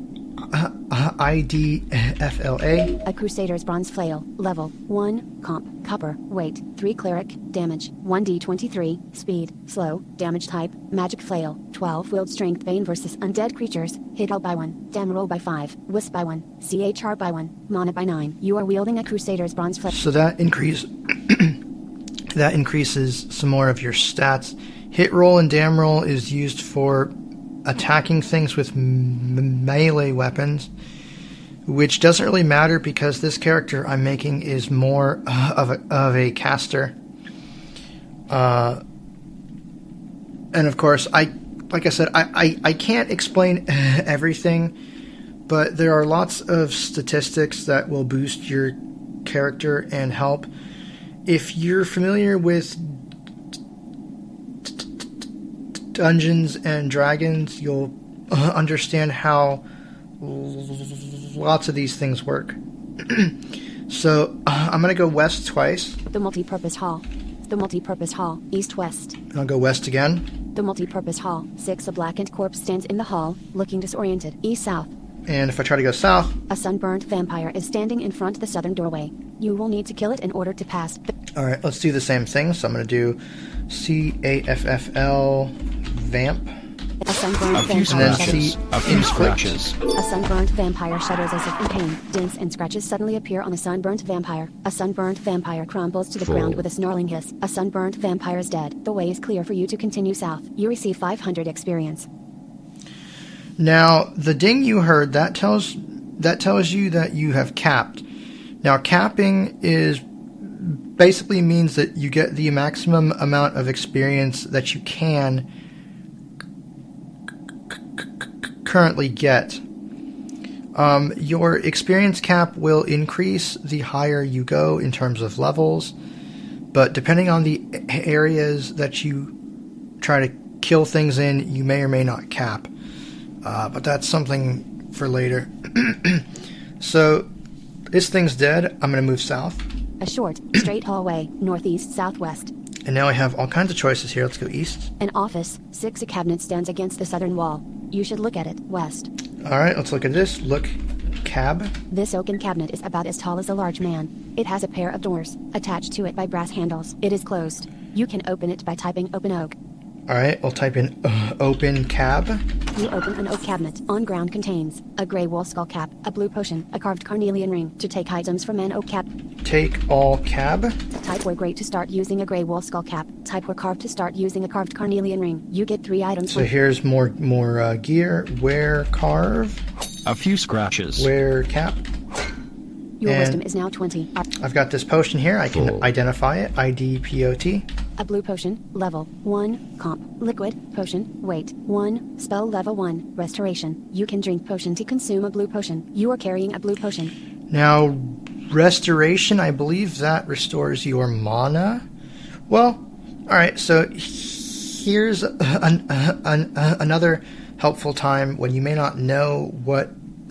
S1: IDFLA.
S2: A Crusader's Bronze Flail. Level 1. Comp. Copper. Weight. 3 cleric. Damage. 1d23. Speed. Slow. Damage type. Magic Flail. 12 Willed Strength Bane versus Undead Creatures. Hit roll by 1. Dam roll by 5. Wisp by 1. CHR by 1. Mana by 9. You are wielding a Crusader's Bronze Flail.
S1: So that increases some more of your stats. Hit roll and dam roll is used for attacking things with melee weapons, which doesn't really matter because this character I'm making is more of a caster. And of course, I can't explain everything, but there are lots of statistics that will boost your character and help. If you're familiar with Dungeons and Dragons, you'll understand how lots of these things work. So I'm going to go west twice.
S2: The Multi-Purpose Hall. The Multi-Purpose Hall. East-West.
S1: And I'll go west again.
S2: The Multi-Purpose Hall. 6 A blackened corpse stands in the hall, looking disoriented. East-South.
S1: And if I try to go south,
S2: A sunburnt vampire is standing in front of the southern doorway. You will need to kill it in order to pass.
S1: alright, let's do the same thing. So I'm going to do CAFFL vamp.
S2: A sunburnt
S4: A few
S2: vampire
S4: scratches.
S2: shudders.
S4: A few
S1: Inflict.
S4: scratches.
S2: A sunburnt vampire shudders as if in pain. Dents and scratches suddenly appear on a sunburnt vampire. A sunburnt vampire crumbles to the ground with a snarling hiss. A sunburnt vampire is dead. The way is clear for you to continue south. You receive 500 experience.
S1: Now, the ding you heard, that tells you that you have capped. Now, capping is basically means that you get the maximum amount of experience that you can currently get. Your experience cap will increase the higher you go in terms of levels, but depending on the areas that you try to kill things in, you may or may not cap. But that's something for later. So, this thing's dead. I'm going to move south.
S2: A short, straight hallway, northeast, southwest.
S1: And now I have all kinds of choices here. Let's go east.
S2: An office, 6 A cabinet stands against the southern wall. You should look at it, west.
S1: Alright, let's look at this. Look, cab.
S2: This oaken cabinet is about as tall as a large man. It has a pair of doors, attached to it by brass handles. It is closed. You can open it by typing open oak.
S1: Alright, I'll type in open cab.
S2: You open an oak cabinet. On ground contains a gray wool skull cap, a blue potion, a carved carnelian ring. To take items from an oak cap,
S1: Take all cab.
S2: type where gray to start using a gray wool skull cap. Type where carved to start using a carved carnelian ring. You get 3 items.
S1: So here's more gear. Wear carve.
S4: A few scratches.
S1: Wear cap.
S2: Your
S1: and-
S2: wisdom is now 20.
S1: I've got this potion here. I can
S4: Cool.
S1: identify it. IDPOT.
S2: A blue potion, level 1, comp, liquid, potion, weight 1, spell level 1, restoration. You can drink potion to consume a blue potion. You are carrying a blue potion.
S1: Now, restoration, I believe that restores your mana. Well, alright, so here's another helpful time when you may not know what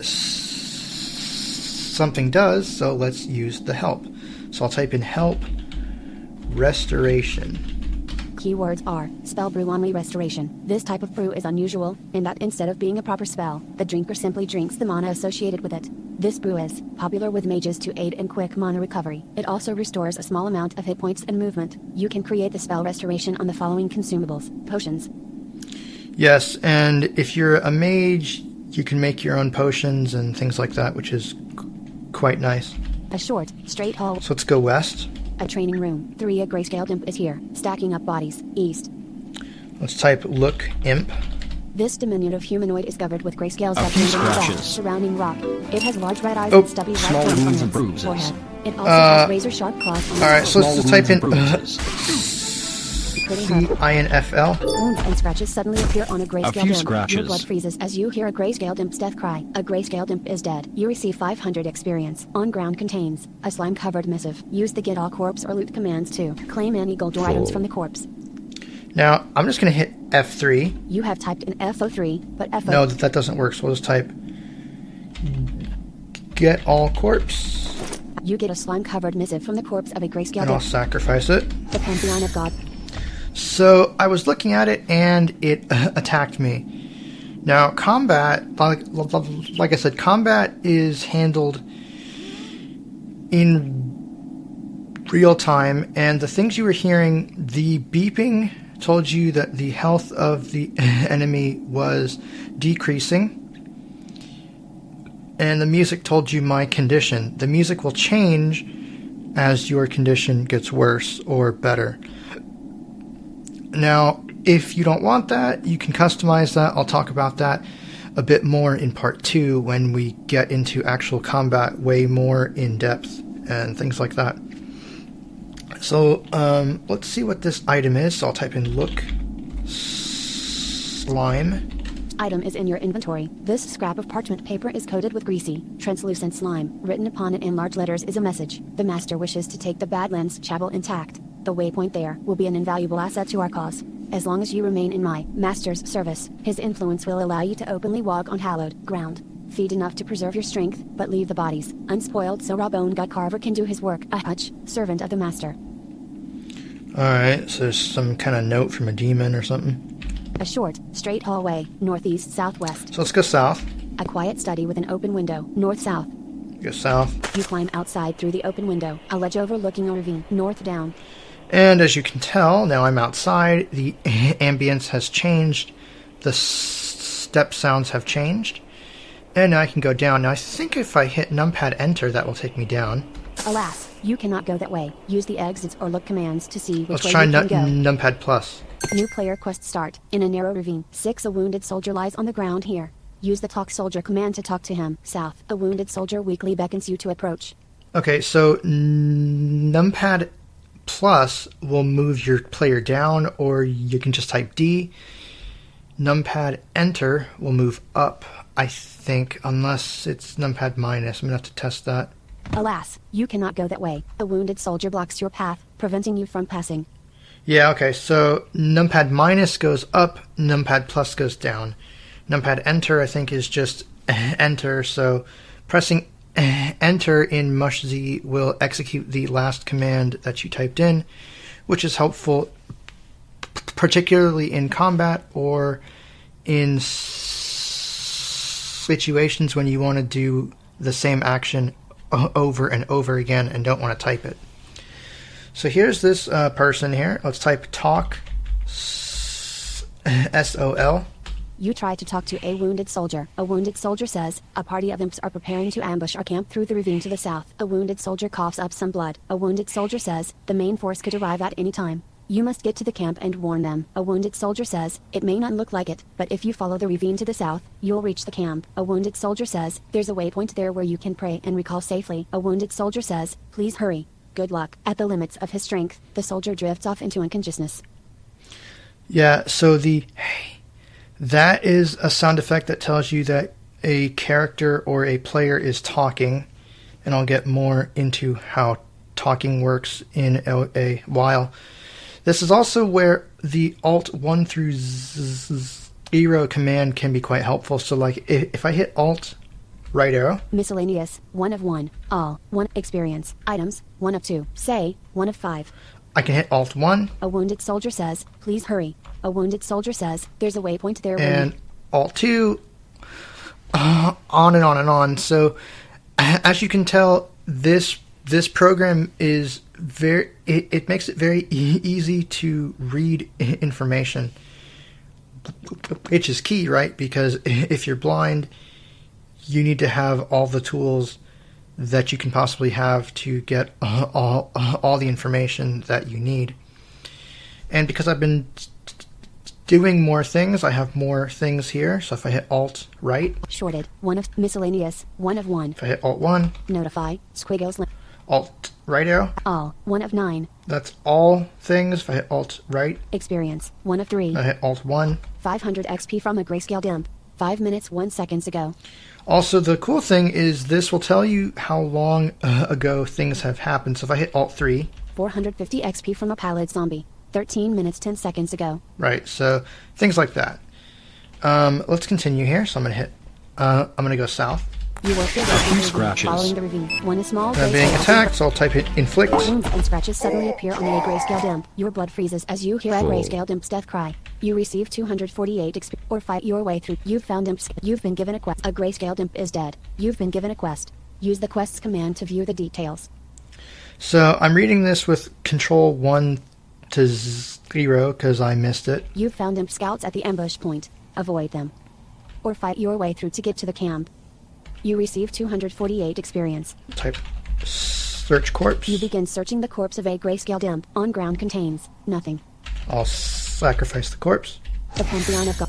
S1: something does, so let's use the help. So I'll type in help, restoration.
S2: Keywords are spell brew only restoration. This type of brew is unusual in that instead of being a proper spell, the drinker simply drinks the mana associated with it. This brew is popular with mages to aid in quick mana recovery. It also restores a small amount of hit points and movement. You can create the spell restoration on the following consumables: potions.
S1: Yes, and if you're a mage, you can make your own potions and things like that, which is quite nice.
S2: A short, straight hall.
S1: So let's go west.
S2: A training room. 3 A grayscale imp is here, stacking up bodies. East.
S1: Let's type look imp.
S2: This diminutive humanoid is covered with grayscale
S4: A few
S2: sections in the
S4: scratches.
S2: surrounding rock. It has large red eyes
S1: Oh,
S2: and stubby white
S4: small
S2: points on
S4: wounds
S2: its
S4: and bruises.
S2: forehead. It also has razor-sharp claws on its
S1: Alright,
S2: face.
S1: so let's just type in
S2: Pretty hard.
S1: CINFL.
S2: Wounds and scratches suddenly appear on a grayscale
S4: few
S2: dimp. Your
S4: scratches.
S2: blood freezes as you hear a grayscale dimp's death cry. A grayscale dimp is dead. You receive 500 experience. On ground contains a slime-covered missive. Use the get all corpse or loot commands to claim any gold or items from the corpse.
S1: Now, I'm just going to hit F3.
S2: You have typed in FO3, but FO...
S1: No, that doesn't work, so we'll just type get all corpse,
S2: You get a slime-covered missive from the corpse of a grayscale
S1: and I'll
S2: dimp.
S1: sacrifice it.
S2: The Pantheon of God.
S1: So I was looking at it and it attacked me. Now combat, like I said, combat is handled in real time, and the things you were hearing, the beeping told you that the health of the enemy was decreasing, and the music told you my condition. The music will change as your condition gets worse or better. Now, if you don't want that, you can customize that. I'll talk about that a bit more in part 2 when we get into actual combat way more in depth and things like that. So, let's see what this item is. So I'll type in look slime.
S2: Item is in your inventory. This scrap of parchment paper is coated with greasy, translucent slime. Written upon it in large letters is a message. The master wishes to take the Badlands Chapel intact. The waypoint there will be an invaluable asset to our cause. As long as you remain in my master's service, his influence will allow you to openly walk on hallowed ground. Feed enough to preserve your strength, but leave the bodies unspoiled so Rabone God Carver can do his work. A hutch, servant of the master.
S1: Alright, so there's some kind of note from a demon or something.
S2: A short, straight hallway, northeast, southwest.
S1: So let's go south.
S2: A quiet study with an open window, north-south.
S1: Go south.
S2: You climb outside through the open window, a ledge overlooking a ravine, north down.
S1: And as you can tell, now I'm outside. The ambience has changed. The step sounds have changed. And now I can go down. Now I think if I hit numpad enter, that will take me down.
S2: Alas, you cannot go that way. Use the exits or look commands to see which
S1: Let's
S2: way
S1: try
S2: you can go.
S1: numpad plus.
S2: New player quest start. In a narrow ravine, a wounded soldier lies on the ground here. Use the talk soldier command to talk to him. South, a wounded soldier weakly beckons you to approach.
S1: Okay, so numpad plus will move your player down, or you can just type D. Numpad enter will move up, I think, unless it's numpad minus. I'm going to have to test that.
S2: Alas, you cannot go that way. The wounded soldier blocks your path, preventing you from passing.
S1: Yeah, okay, so numpad minus goes up, numpad plus goes down. Numpad enter, I think, is just enter, so pressing enter in MushZ will execute the last command that you typed in, which is helpful particularly in combat or in situations when you want to do the same action over and over again and don't want to type it. So here's this person here. Let's type talk, S-O-L.
S2: You try to talk to a wounded soldier. A wounded soldier says, a party of imps are preparing to ambush our camp through the ravine to the south. A wounded soldier coughs up some blood. A wounded soldier says, the main force could arrive at any time. You must get to the camp and warn them. A wounded soldier says, it may not look like it, but if you follow the ravine to the south, you'll reach the camp. A wounded soldier says, there's a waypoint there where you can pray and recall safely. A wounded soldier says, please hurry. Good luck. At the limits of his strength, the soldier drifts off into unconsciousness.
S1: Yeah, so that is a sound effect that tells you that a character or a player is talking, and I'll get more into how talking works in a while. This is also where the Alt 1 through 0 command can be quite helpful. So like if I hit Alt right arrow.
S2: Miscellaneous, 1 of 1. All, 1. Experience. Items, 1 of 2. Say, 1 of 5.
S1: I can hit Alt 1.
S2: A wounded soldier says, please hurry. A wounded soldier says, there's a waypoint there.
S1: And Alt 2, on and on and on. So as you can tell, this program is it makes it very easy to read information, which is key, right? Because if you're blind, you need to have all the tools that you can possibly have to get all the information that you need. And because I've been doing more things. I have more things here. So if I hit Alt right,
S2: Shorted. 1 of miscellaneous. 1 of 1.
S1: if I hit Alt 1,
S2: Notify. Squiggles.
S1: Alt right arrow,
S2: All. 1 of 9.
S1: that's all things. If I hit Alt right,
S2: Experience. 1 of 3.
S1: I hit Alt 1.
S2: 500 XP from a grayscale dump. 5 minutes 1 seconds ago.
S1: Also, the cool thing is this will tell you how long ago things have happened. So if I hit Alt 3,
S2: 450 XP from a pallid zombie. 13 minutes 10 seconds ago.
S1: right, so things like that. Let's continue here. So I'm going to go south.
S2: You work your way
S4: few
S2: through the ravine,
S4: scratches.
S2: following the ravine. When a small
S1: I'm being
S2: grayscale
S1: attacked, so I'll type it inflict.
S2: wounds and scratches suddenly appear on the grayscale dump. Your blood freezes as you hear a grayscale dump's death cry. You receive 248 XP or fight your way through. You've found imps. You've been given a quest. A grayscale dump is dead. You've been given a quest. Use the quest's command to view the details.
S1: So I'm reading this with control 1 to 0 because I missed it.
S2: You've found imp scouts at the ambush point. Avoid them. Or fight your way through to get to the camp. You receive 248 experience.
S1: Type search corpse.
S2: You begin searching the corpse of a grayscale dump. On ground contains nothing.
S1: I'll sacrifice the corpse.
S2: The Pantheon of God.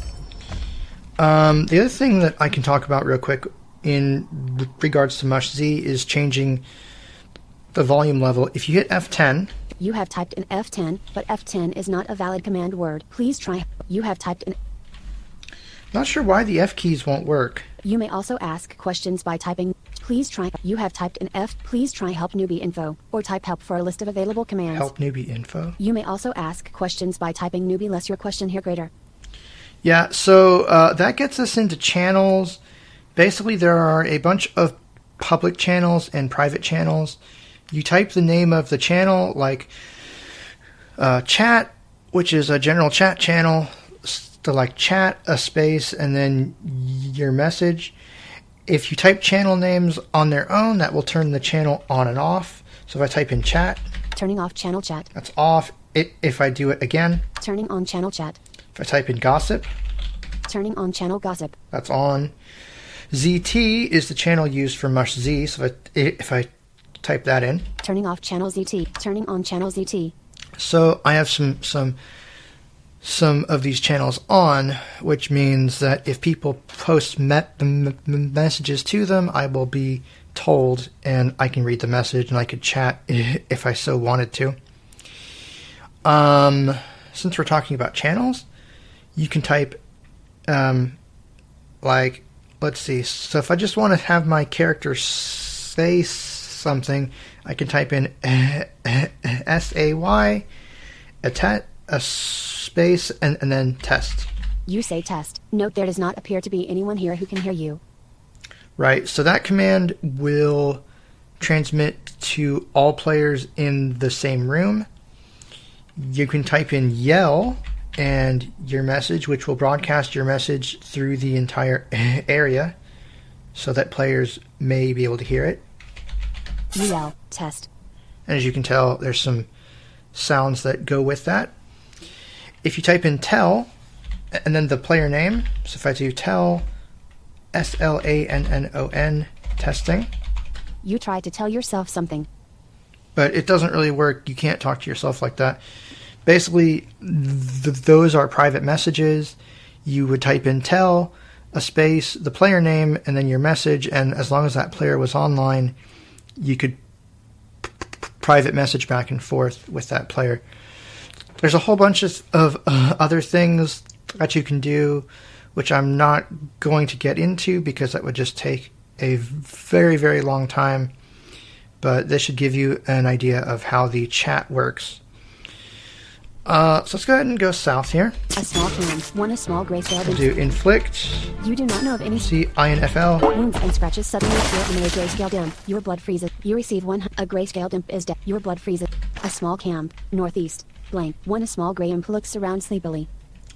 S1: The other thing that I can talk about real quick in regards to Mush Z is changing the volume level. If you hit F10,
S2: You have typed in F10, but F10 is not a valid command word. Please try. You have typed in.
S1: not sure why the F keys won't work.
S2: You may also ask questions by typing. Please try. You have typed in F. Please try help newbie info, or type help for a list of available commands.
S1: Help newbie info.
S2: You may also ask questions by typing newbie less your question here greater.
S1: Yeah, so that gets us into channels. Basically, there are a bunch of public channels and private channels. You type the name of the channel, like chat, which is a general chat channel, so like chat, a space, and then your message. If you type channel names on their own, that will turn the channel on and off. So if I type in chat,
S2: Turning off channel chat.
S1: that's off. If I do it again,
S2: Turning on channel chat.
S1: if I type in gossip,
S2: Turning on channel gossip.
S1: that's on. ZT is the channel used for Mush Z. So if I type that in,
S2: Turning off channel ZT. Turning on channel ZT.
S1: so I have some of these channels on, which means that if people post messages to them, I will be told, and I can read the message, and I could chat if I so wanted to. Since we're talking about channels, you can type, like, let's see. So if I just want to have my character say something, I can type in SAY, a space, and then test.
S2: You say test. Note there does not appear to be anyone here who can hear you.
S1: Right, so that command will transmit to all players in the same room. You can type in yell and your message, which will broadcast your message through the entire area so that players may be able to hear it.
S2: You yell. Test.
S1: And as you can tell, there's some sounds that go with that. If you type in tell and then the player name, so if I do tell, SLANNON, testing,
S2: You try to tell yourself something.
S1: but it doesn't really work. You can't talk to yourself like that. Basically, those are private messages. You would type in tell, a space, the player name, and then your message, and as long as that player was online, you could private message back and forth with that player. There's a whole bunch of other things that you can do, which I'm not going to get into because that would just take a very, very long time. But this should give you an idea of how the chat works. So let's go ahead and go south here.
S2: A small can. One a small grayscale.
S1: We'll do inflict,
S2: You do not know of any
S1: CINFL.
S2: wounds and scratches suddenly appear on a grayscale dump. Your blood freezes. You receive one. A grayscale dump is dead. Your blood freezes. A small camp. Northeast. Blank. One a small gray imp looks around sleepily.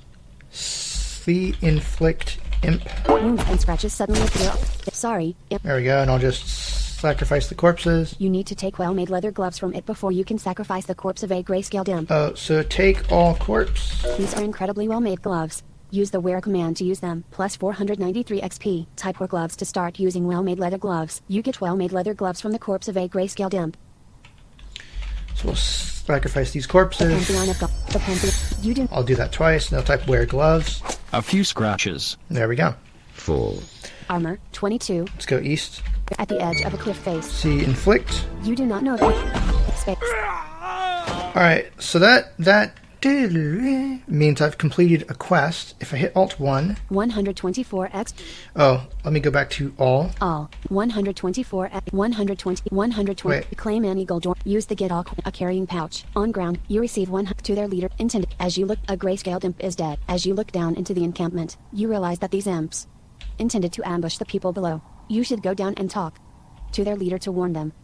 S1: Inflict imp.
S2: Wounds and scratches suddenly appear. Sorry. Imp.
S1: There we go, and I'll just sacrifice the corpses.
S2: You need to take well-made leather gloves from it before you can sacrifice the corpse of a grayscale dump.
S1: So take all corpse.
S2: These are incredibly well-made gloves. Use the wear command to use them, plus 493 XP. Type wear gloves to start using well-made leather gloves. You get well-made leather gloves from the corpse of a grayscale dump.
S1: So we'll sacrifice these
S2: The
S1: corpses.
S2: Pantheon of God. The Pantheon. You do.
S1: I'll do that twice, and I'll type wear gloves.
S4: A few scratches.
S1: There we go.
S3: Full.
S2: Armor 22.
S1: Let's go east.
S2: At the edge of a cliff face.
S1: See inflict.
S2: You do not know that. Space.
S1: Alright, so that means I've completed a quest. If I hit Alt 1,
S2: 124x.
S1: oh, let me go back to all.
S2: All 124 at 120
S1: Wait.
S2: claim an eagle door. Use the get all a carrying pouch on ground. You receive one to their leader intended. As you look, a grayscaled imp is dead. As you look down into the encampment, you realize that these imps intended to ambush the people below. You should go down and talk to their leader to warn them.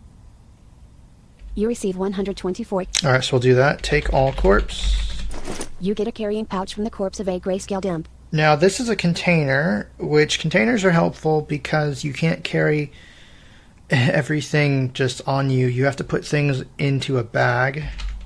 S2: You receive 124.
S1: Alright, so we'll do that. Take all corpse.
S2: You get a carrying pouch from the corpse of a grayscaled imp.
S1: Now, this is a container, which containers are helpful because you can't carry everything just on you. You have to put things into a bag.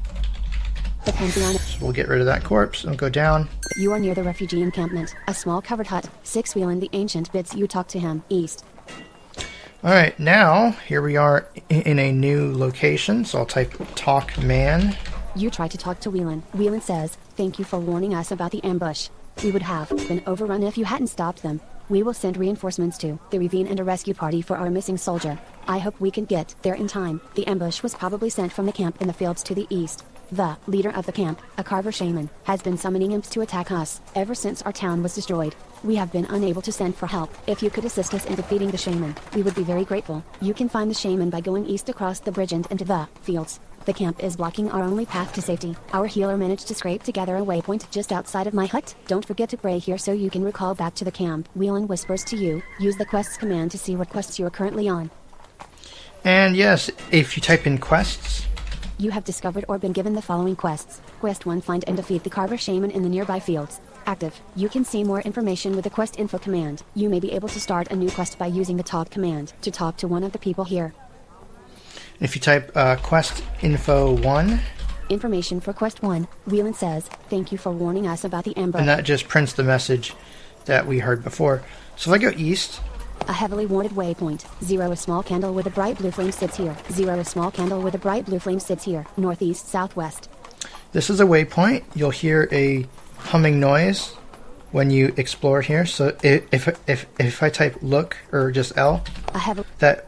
S2: The Pantheon.
S1: So we'll get rid of that corpse and go down.
S2: You are near the refugee encampment. A small covered hut. 6 Whelan the Ancient bids you talk to him. East.
S1: Alright, now, here we are in a new location, so I'll type talk man.
S2: You try to talk to Whelan. Whelan says, "Thank you for warning us about the ambush. We would have been overrun if you hadn't stopped them. We will send reinforcements to the ravine and a rescue party for our missing soldier. I hope we can get there in time." The ambush was probably sent from the camp in the fields to the east. The leader of the camp, a Carver shaman, has been summoning imps to attack us ever since our town was destroyed. We have been unable to send for help. If you could assist us in defeating the shaman, we would be very grateful. You can find the shaman by going east across the bridge and into the fields. The camp is blocking our only path to safety. Our healer managed to scrape together a waypoint just outside of my hut. Don't forget to pray here so you can recall back to the camp. Whelan whispers to you. Use the quests command to see what quests you are currently on.
S1: And yes, if you type in quests,
S2: You have discovered or been given the following quests. Quest 1: Find and defeat the Carver shaman in the nearby fields. Active. You can see more information with the quest info command. You may be able to start a new quest by using the talk command to talk to one of the people here.
S1: if you type quest info 1,
S2: Information for Quest 1. Whelan says, "Thank you for warning us about the ambush."
S1: and that just prints the message that we heard before. So if I go east,
S2: A heavily warded waypoint. 0 a small candle with a bright blue flame sits here. 0 a small candle with a bright blue flame sits here. Northeast, southwest.
S1: this is a waypoint. You'll hear a humming noise when you explore here. So if I type look or just L,
S2: A heavy.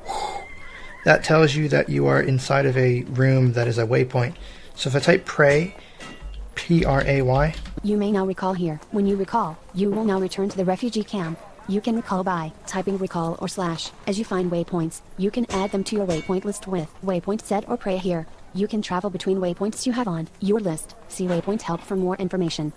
S1: that tells you that you are inside of a room that is a waypoint. So if I type pray, P-R-A-Y,
S2: You may now recall here. When you recall, you will now return to the refugee camp. You can recall by typing recall or /. As you find waypoints, you can add them to your waypoint list with waypoint set or pray here. You can travel between waypoints you have on your list. See waypoint help for more information.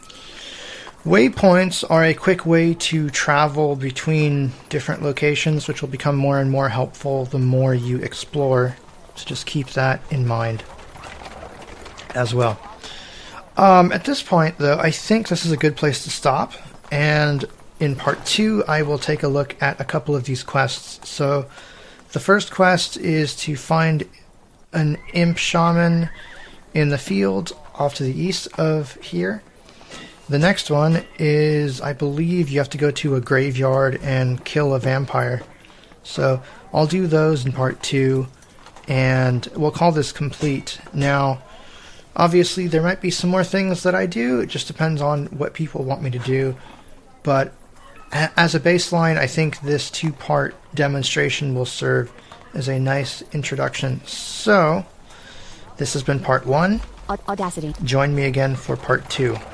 S1: waypoints are a quick way to travel between different locations, which will become more and more helpful the more you explore. So just keep that in mind as well. At this point, though, I think this is a good place to stop. And in part 2, I will take a look at a couple of these quests. So the first quest is to find an imp shaman in the field off to the east of here. The next one is, I believe, you have to go to a graveyard and kill a vampire. So I'll do those in part 2, and we'll call this complete. Now, obviously, there might be some more things that I do. It just depends on what people want me to do. But as a baseline, I think this 2-part demonstration will serve as a nice introduction. So, this has been part 1.
S2: Audacity.
S1: Join me again for part 2.